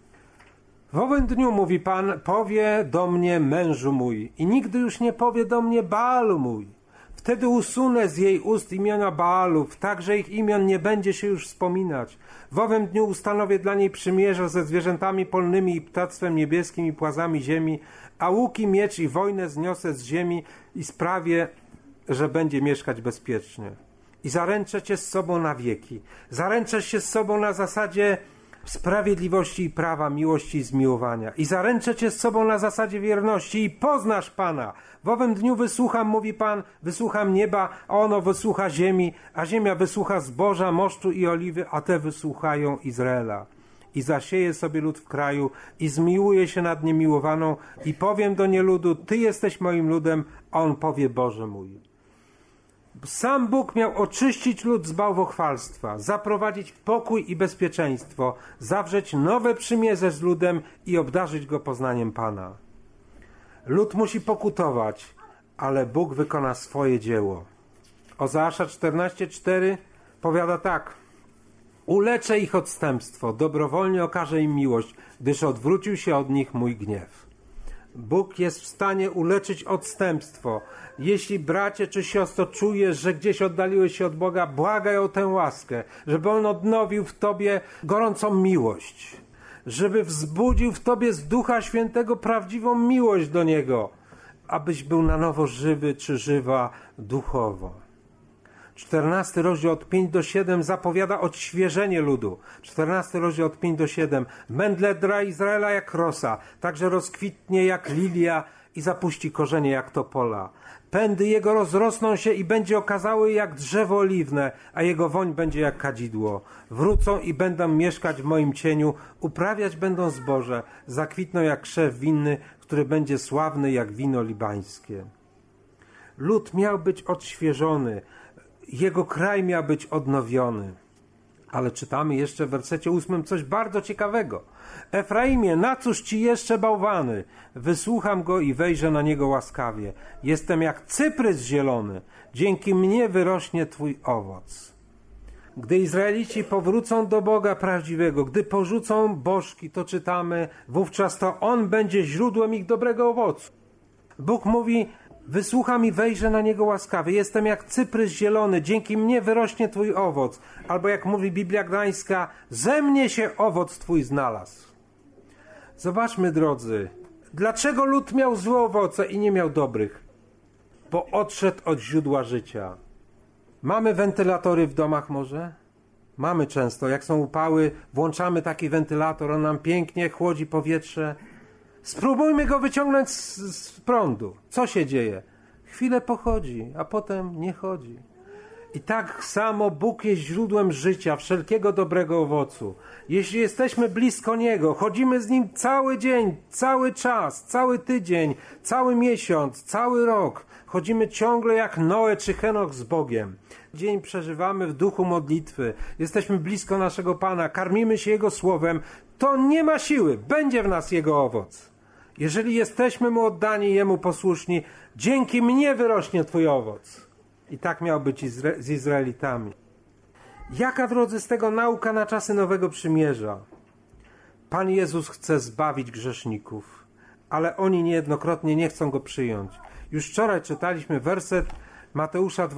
W owym dniu, mówi Pan, powie do mnie mężu mój i nigdy już nie powie do mnie Baalu mój. Wtedy usunę z jej ust imiona Baalów, tak że ich imion nie będzie się już wspominać. W owym dniu ustanowię dla niej przymierze ze zwierzętami polnymi i ptactwem niebieskim i płazami ziemi, a łuki, miecz i wojnę zniosę z ziemi i sprawię, że będzie mieszkać bezpiecznie. I zaręczę cię z sobą na wieki. Zaręczę się z sobą na zasadzie sprawiedliwości i prawa, miłości i zmiłowania. I zaręczę cię z sobą na zasadzie wierności i poznasz Pana. W owym dniu wysłucham, mówi Pan, wysłucham nieba, a ono wysłucha ziemi, a ziemia wysłucha zboża, moszczu i oliwy, a te wysłuchają Izraela. I zasieję sobie lud w kraju i zmiłuję się nad niemiłowaną i powiem do nieludu, Ty jesteś moim ludem, a on powie, Boże mój. Sam Bóg miał oczyścić lud z bałwochwalstwa, zaprowadzić pokój i bezpieczeństwo, zawrzeć nowe przymierze z ludem i obdarzyć go poznaniem Pana. Lud musi pokutować, ale Bóg wykona swoje dzieło. Ozeasza 14:4 powiada tak. Uleczę ich odstępstwo, dobrowolnie okażę im miłość, gdyż odwrócił się od nich mój gniew. Bóg jest w stanie uleczyć odstępstwo. Jeśli bracie czy siostro czujesz, że gdzieś oddaliłeś się od Boga, błagaj o tę łaskę, żeby On odnowił w tobie gorącą miłość, żeby wzbudził w tobie z Ducha Świętego prawdziwą miłość do Niego, abyś był na nowo żywy czy żywa duchowo. 14 rozdział od 5 do 7 zapowiada odświeżenie ludu. 14 rozdział od 5 do 7. Mędle dla Izraela jak rosa, także rozkwitnie jak lilia i zapuści korzenie jak topola. Pędy jego rozrosną się i będzie okazały jak drzewo oliwne, a jego woń będzie jak kadzidło. Wrócą i będą mieszkać w moim cieniu, uprawiać będą zboże, zakwitną jak krzew winny, który będzie sławny jak wino libańskie. Lud miał być odświeżony, jego kraj miał być odnowiony. Ale czytamy jeszcze w wersecie 8 coś bardzo ciekawego. Efraimie, na cóż ci jeszcze bałwany? Wysłucham go i wejrzę na niego łaskawie. Jestem jak cyprys zielony. Dzięki mnie wyrośnie twój owoc. Gdy Izraelici powrócą do Boga prawdziwego, gdy porzucą bożki, to czytamy, wówczas to On będzie źródłem ich dobrego owocu. Bóg mówi, wysłucham i wejrzę na niego łaskawie. Jestem jak cyprys zielony, dzięki mnie wyrośnie twój owoc. Albo jak mówi Biblia Gdańska, ze mnie się owoc twój znalazł. Zobaczmy, drodzy, dlaczego lud miał złe owoce i nie miał dobrych? Bo odszedł od źródła życia. Mamy wentylatory w domach może? Mamy często. Jak są upały, włączamy taki wentylator, on nam pięknie chłodzi powietrze. Spróbujmy go wyciągnąć z prądu. Co się dzieje? Chwilę pochodzi, a potem nie chodzi. I tak samo Bóg jest źródłem życia, wszelkiego dobrego owocu. Jeśli jesteśmy blisko Niego, chodzimy z Nim cały dzień, cały czas, cały tydzień, cały miesiąc, cały rok. Chodzimy ciągle jak Noe czy Henoch z Bogiem. Dzień przeżywamy w duchu modlitwy. Jesteśmy blisko naszego Pana, karmimy się Jego słowem. To nie ma siły, będzie w nas Jego owoc. Jeżeli jesteśmy Mu oddani, Jemu posłuszni, dzięki mnie wyrośnie Twój owoc. I tak miał być z Izraelitami. Jaka, drodzy, z tego nauka na czasy Nowego Przymierza? Pan Jezus chce zbawić grzeszników, ale oni niejednokrotnie nie chcą Go przyjąć. Już wczoraj czytaliśmy werset Mateusza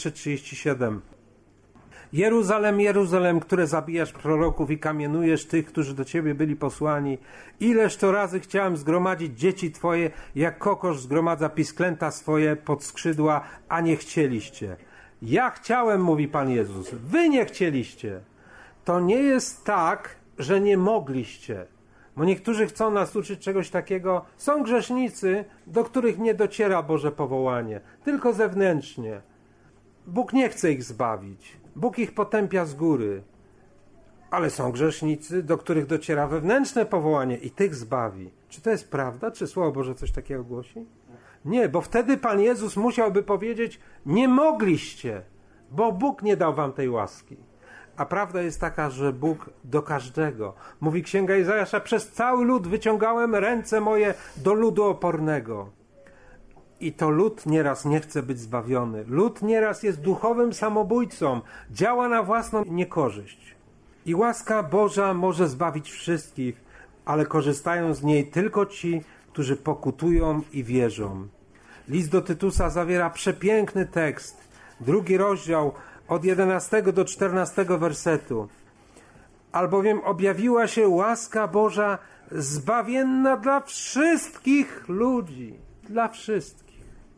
23:37. Jeruzalem, Jeruzalem, które zabijasz proroków i kamienujesz tych, którzy do Ciebie byli posłani. Ileż to razy chciałem zgromadzić dzieci Twoje, jak kokosz zgromadza pisklęta swoje pod skrzydła, a nie chcieliście. Ja chciałem, mówi Pan Jezus, wy nie chcieliście. To nie jest tak, że nie mogliście. Bo niektórzy chcą nas uczyć czegoś takiego. Są grzesznicy, do których nie dociera Boże powołanie, tylko zewnętrznie. Bóg nie chce ich zbawić. Bóg ich potępia z góry. Ale są grzesznicy, do których dociera wewnętrzne powołanie i tych zbawi. Czy to jest prawda? Czy Słowo Boże coś takiego głosi? Nie, bo wtedy Pan Jezus musiałby powiedzieć, nie mogliście, bo Bóg nie dał wam tej łaski. A prawda jest taka, że Bóg do każdego. Mówi Księga Izajasza, przez cały lud wyciągałem ręce moje do ludu opornego. I to lud nieraz nie chce być zbawiony. Lud nieraz jest duchowym samobójcą. Działa na własną niekorzyść. I łaska Boża może zbawić wszystkich, ale korzystają z niej tylko ci, którzy pokutują i wierzą. List do Tytusa zawiera przepiękny tekst. 2 rozdział od 11 do 14 wersetu. Albowiem objawiła się łaska Boża zbawienna dla wszystkich ludzi. Dla wszystkich.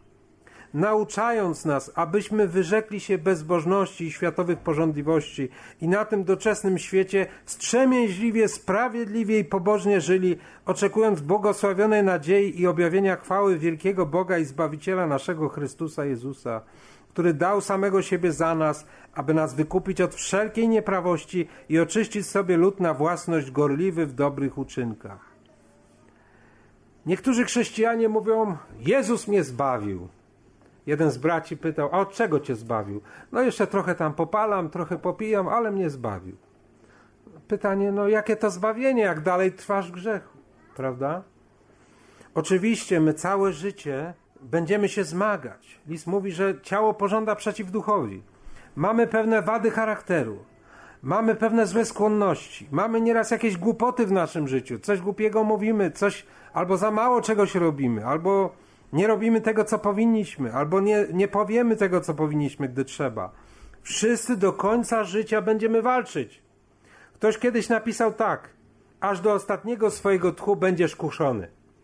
Nauczając nas, abyśmy wyrzekli się bezbożności i światowych pożądliwości i na tym doczesnym świecie wstrzemięźliwie, sprawiedliwie i pobożnie żyli, oczekując błogosławionej nadziei i objawienia chwały wielkiego Boga i Zbawiciela naszego Chrystusa Jezusa, który dał samego siebie za nas, aby nas wykupić od wszelkiej nieprawości i oczyścić sobie lud na własność gorliwy w dobrych uczynkach. Niektórzy chrześcijanie mówią, Jezus mnie zbawił. Jeden z braci pytał, a od czego cię zbawił? No jeszcze trochę tam popalam, trochę popijam, ale mnie zbawił. Pytanie, no jakie to zbawienie, jak dalej trwasz w grzechu, prawda? Oczywiście my całe życie będziemy się zmagać. List mówi, że ciało pożąda przeciw duchowi. Mamy pewne wady charakteru. Mamy pewne złe skłonności. Mamy nieraz jakieś głupoty w naszym życiu. Coś głupiego mówimy, coś albo za mało czegoś robimy, albo nie robimy tego, co powinniśmy, albo nie powiemy tego, co powinniśmy, gdy trzeba. Wszyscy do końca życia będziemy walczyć. Ktoś kiedyś napisał tak: aż do ostatniego swojego tchu będziesz kuszony.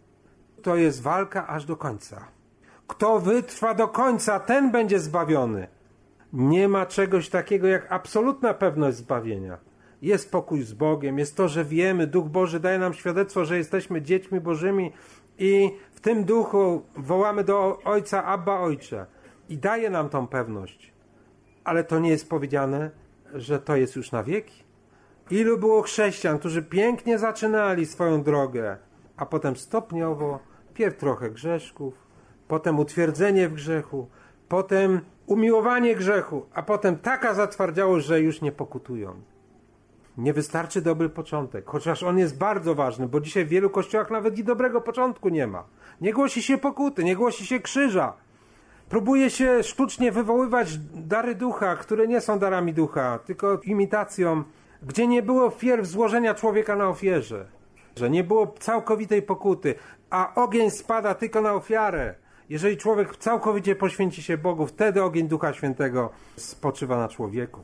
To jest walka aż do końca. Kto wytrwa do końca, ten będzie zbawiony. Nie ma czegoś takiego jak absolutna pewność zbawienia. Jest pokój z Bogiem, jest to, że wiemy, Duch Boży daje nam świadectwo, że jesteśmy dziećmi Bożymi i w tym duchu wołamy do Ojca: Abba, Ojcze. I daje nam tą pewność. Ale to nie jest powiedziane, że to jest już na wieki. Ilu było chrześcijan, którzy pięknie zaczynali swoją drogę, a potem stopniowo, pierw trochę grzeszków, potem utwierdzenie w grzechu, potem umiłowanie grzechu, a potem taka zatwardziałość, że już nie pokutują. Nie wystarczy dobry początek, chociaż on jest bardzo ważny, bo dzisiaj w wielu kościołach nawet i dobrego początku nie ma. Nie głosi się pokuty, nie głosi się krzyża. Próbuje się sztucznie wywoływać dary ducha, które nie są darami ducha, tylko imitacją, gdzie nie było wpierw złożenia człowieka na ofierze, że nie było całkowitej pokuty, a ogień spada tylko na ofiarę. Jeżeli człowiek całkowicie poświęci się Bogu, wtedy ogień Ducha Świętego spoczywa na człowieku.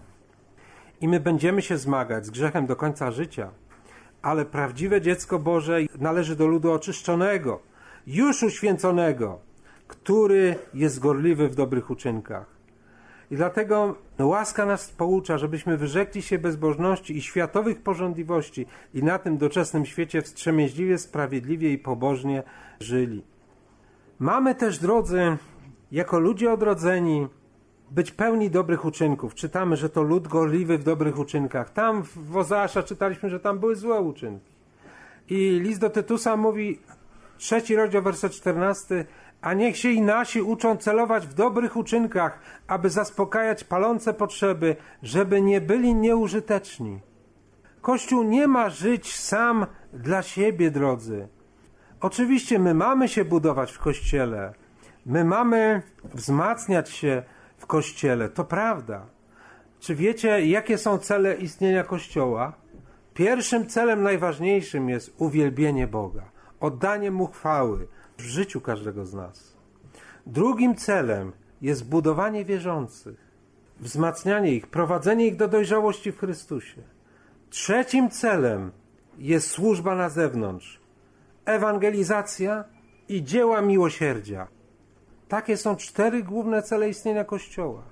I my będziemy się zmagać z grzechem do końca życia, ale prawdziwe dziecko Boże należy do ludu oczyszczonego, już uświęconego, który jest gorliwy w dobrych uczynkach. I dlatego łaska nas poucza, żebyśmy wyrzekli się bezbożności i światowych pożądliwości i na tym doczesnym świecie wstrzemięźliwie, sprawiedliwie i pobożnie żyli. Mamy też, drodzy, jako ludzie odrodzeni, być pełni dobrych uczynków. Czytamy, że to lud gorliwy w dobrych uczynkach. Tam w Ozeasza czytaliśmy, że tam były złe uczynki. I list do Tytusa mówi, 3 rozdział, werset 14: a niech się i nasi uczą celować w dobrych uczynkach, aby zaspokajać palące potrzeby, żeby nie byli nieużyteczni. Kościół nie ma żyć sam dla siebie, drodzy. Oczywiście my mamy się budować w Kościele. My mamy wzmacniać się w Kościele. To prawda. Czy wiecie, jakie są cele istnienia Kościoła? Pierwszym celem najważniejszym jest uwielbienie Boga. Oddanie Mu chwały w życiu każdego z nas. Drugim celem jest budowanie wierzących, wzmacnianie ich, prowadzenie ich do dojrzałości w Chrystusie. Trzecim celem jest służba na zewnątrz, ewangelizacja i dzieła miłosierdzia. Takie są 4 główne cele istnienia Kościoła.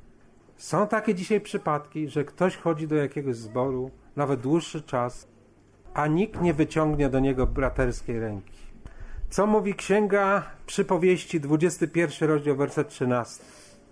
Są takie dzisiaj przypadki, że ktoś chodzi do jakiegoś zboru, nawet dłuższy czas, a nikt nie wyciągnie do niego braterskiej ręki. Co mówi Księga Przypowieści, 21 rozdział, werset 13.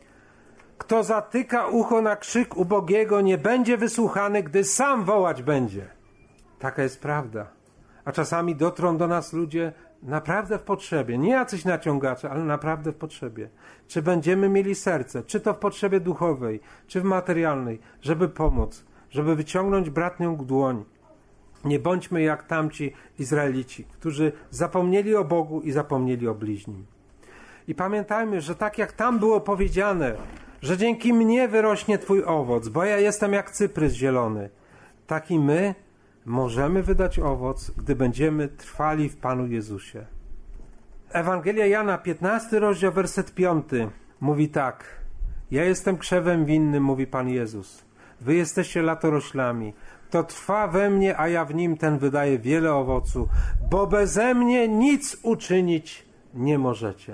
Kto zatyka ucho na krzyk ubogiego, nie będzie wysłuchany, gdy sam wołać będzie. Taka jest prawda. A czasami dotrą do nas ludzie naprawdę w potrzebie. Nie jacyś naciągacze, ale naprawdę w potrzebie. Czy będziemy mieli serce, czy to w potrzebie duchowej, czy w materialnej, żeby pomóc, żeby wyciągnąć bratnią dłoń. Nie bądźmy jak tamci Izraelici, którzy zapomnieli o Bogu i zapomnieli o bliźnim. I pamiętajmy, że tak jak tam było powiedziane, że dzięki mnie wyrośnie Twój owoc, bo ja jestem jak cyprys zielony, tak i my możemy wydać owoc, gdy będziemy trwali w Panu Jezusie. Ewangelia Jana, 15 rozdział, werset 5 mówi tak: ja jestem krzewem winnym, mówi Pan Jezus. Wy jesteście latoroślami. Kto trwa we mnie, a ja w nim, ten wydaje wiele owocu, bo beze mnie nic uczynić nie możecie.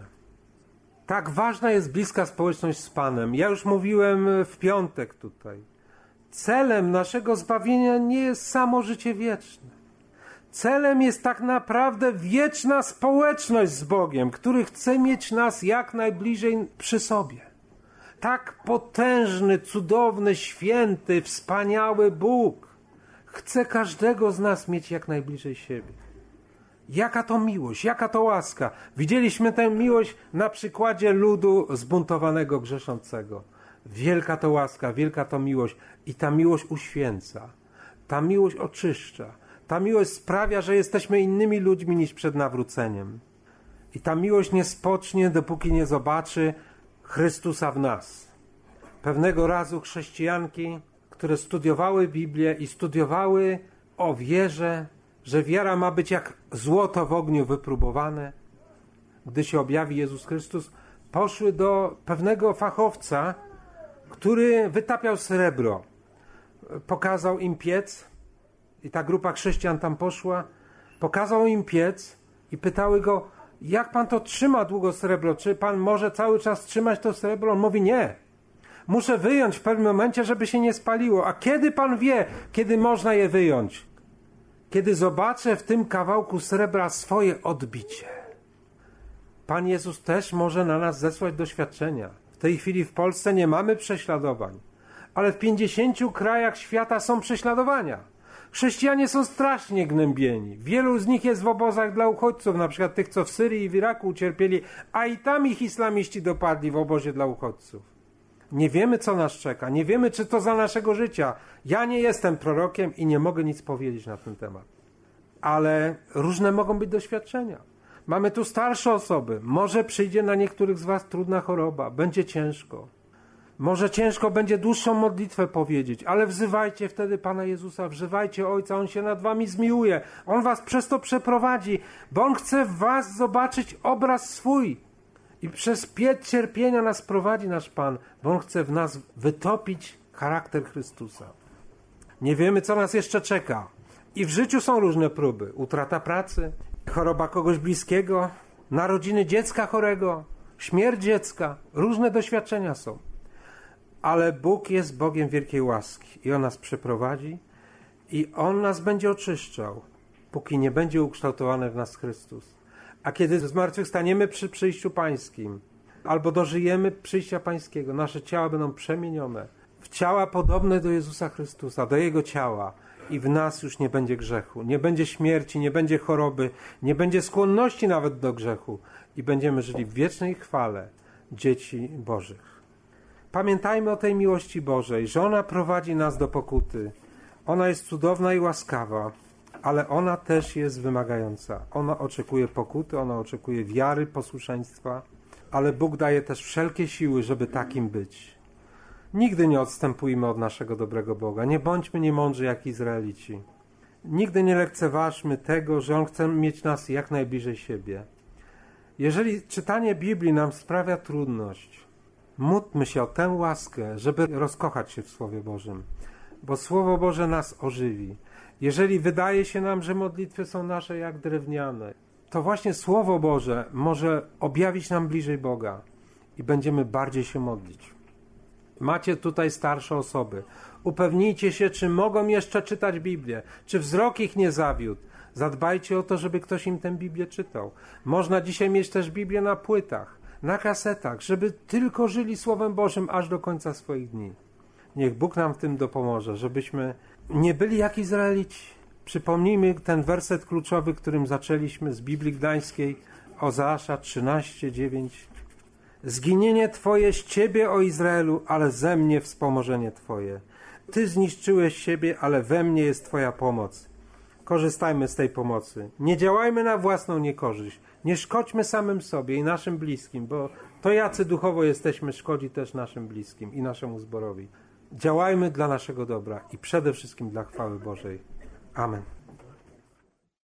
Tak ważna jest bliska społeczność z Panem. Ja już mówiłem w piątek tutaj. Celem naszego zbawienia nie jest samo życie wieczne. Celem jest tak naprawdę wieczna społeczność z Bogiem, który chce mieć nas jak najbliżej przy sobie. Tak potężny, cudowny, święty, wspaniały Bóg chce każdego z nas mieć jak najbliżej siebie. Jaka to miłość, jaka to łaska. Widzieliśmy tę miłość na przykładzie ludu zbuntowanego, grzeszącego. Wielka to łaska, wielka to miłość i ta miłość uświęca. Ta miłość oczyszcza. Ta miłość sprawia, że jesteśmy innymi ludźmi niż przed nawróceniem. I ta miłość nie spocznie, dopóki nie zobaczy Chrystusa w nas. Pewnego razu chrześcijanki, które studiowały Biblię i studiowały o wierze, że wiara ma być jak złoto w ogniu wypróbowane, gdy się objawi Jezus Chrystus, poszły do pewnego fachowca, który wytapiał srebro. Pokazał im piec i ta grupa chrześcijan tam poszła, pokazał im piec i pytały go, jak pan to trzyma długo srebro, czy pan może cały czas trzymać to srebro? On mówi, nie, muszę wyjąć w pewnym momencie, żeby się nie spaliło. A kiedy pan wie, kiedy można je wyjąć? Kiedy zobaczę w tym kawałku srebra swoje odbicie. Pan Jezus też może na nas zesłać doświadczenia. W tej chwili w Polsce nie mamy prześladowań, ale w 50 krajach świata są prześladowania. Chrześcijanie są strasznie gnębieni. Wielu z nich jest w obozach dla uchodźców, na przykład tych, co w Syrii i w Iraku ucierpieli, a i tam ich islamiści dopadli w obozie dla uchodźców. Nie wiemy, co nas czeka, nie wiemy, czy to za naszego życia. Ja nie jestem prorokiem i nie mogę nic powiedzieć na ten temat. Ale różne mogą być doświadczenia. Mamy tu starsze osoby. Może przyjdzie na niektórych z was trudna choroba, będzie ciężko. Może ciężko będzie dłuższą modlitwę powiedzieć, ale wzywajcie wtedy Pana Jezusa, wzywajcie Ojca, On się nad wami zmiłuje. On was przez to przeprowadzi, bo On chce w was zobaczyć obraz swój. I przez piec cierpienia nas prowadzi nasz Pan, bo On chce w nas wytopić charakter Chrystusa. Nie wiemy, co nas jeszcze czeka. I w życiu są różne próby. Utrata pracy, choroba kogoś bliskiego, narodziny dziecka chorego, śmierć dziecka. Różne doświadczenia są. Ale Bóg jest Bogiem wielkiej łaski i On nas przeprowadzi i On nas będzie oczyszczał, póki nie będzie ukształtowany w nas Chrystus. A kiedy zmartwychwstaniemy przy przyjściu Pańskim albo dożyjemy przyjścia Pańskiego, nasze ciała będą przemienione w ciała podobne do Jezusa Chrystusa, do Jego ciała i w nas już nie będzie grzechu, nie będzie śmierci, nie będzie choroby, nie będzie skłonności nawet do grzechu i będziemy żyli w wiecznej chwale dzieci Bożych. Pamiętajmy o tej miłości Bożej, że ona prowadzi nas do pokuty. Ona jest cudowna i łaskawa, ale ona też jest wymagająca. Ona oczekuje pokuty, ona oczekuje wiary, posłuszeństwa, ale Bóg daje też wszelkie siły, żeby takim być. Nigdy nie odstępujmy od naszego dobrego Boga. Nie bądźmy niemądrzy jak Izraelici. Nigdy nie lekceważmy tego, że On chce mieć nas jak najbliżej siebie. Jeżeli czytanie Biblii nam sprawia trudność, módlmy się o tę łaskę, żeby rozkochać się w Słowie Bożym, bo Słowo Boże nas ożywi. Jeżeli wydaje się nam, że modlitwy są nasze jak drewniane, to właśnie Słowo Boże może objawić nam bliżej Boga i będziemy bardziej się modlić. Macie tutaj starsze osoby. Upewnijcie się, czy mogą jeszcze czytać Biblię, czy wzrok ich nie zawiódł. Zadbajcie o to, żeby ktoś im tę Biblię czytał. Można dzisiaj mieć też Biblię na płytach, na kasetach, żeby tylko żyli Słowem Bożym aż do końca swoich dni. Niech Bóg nam w tym dopomoże, żebyśmy nie byli jak Izraelici. Przypomnijmy ten werset kluczowy, którym zaczęliśmy z Biblii Gdańskiej, Ozeasza 13:9. Zginienie Twoje z Ciebie, o Izraelu, ale ze mnie wspomożenie Twoje. Ty zniszczyłeś siebie, ale we mnie jest Twoja pomoc. Korzystajmy z tej pomocy. Nie działajmy na własną niekorzyść. Nie szkodźmy samym sobie i naszym bliskim, bo to jacy duchowo jesteśmy, szkodzi też naszym bliskim i naszemu zborowi. Działajmy dla naszego dobra i przede wszystkim dla chwały Bożej. Amen.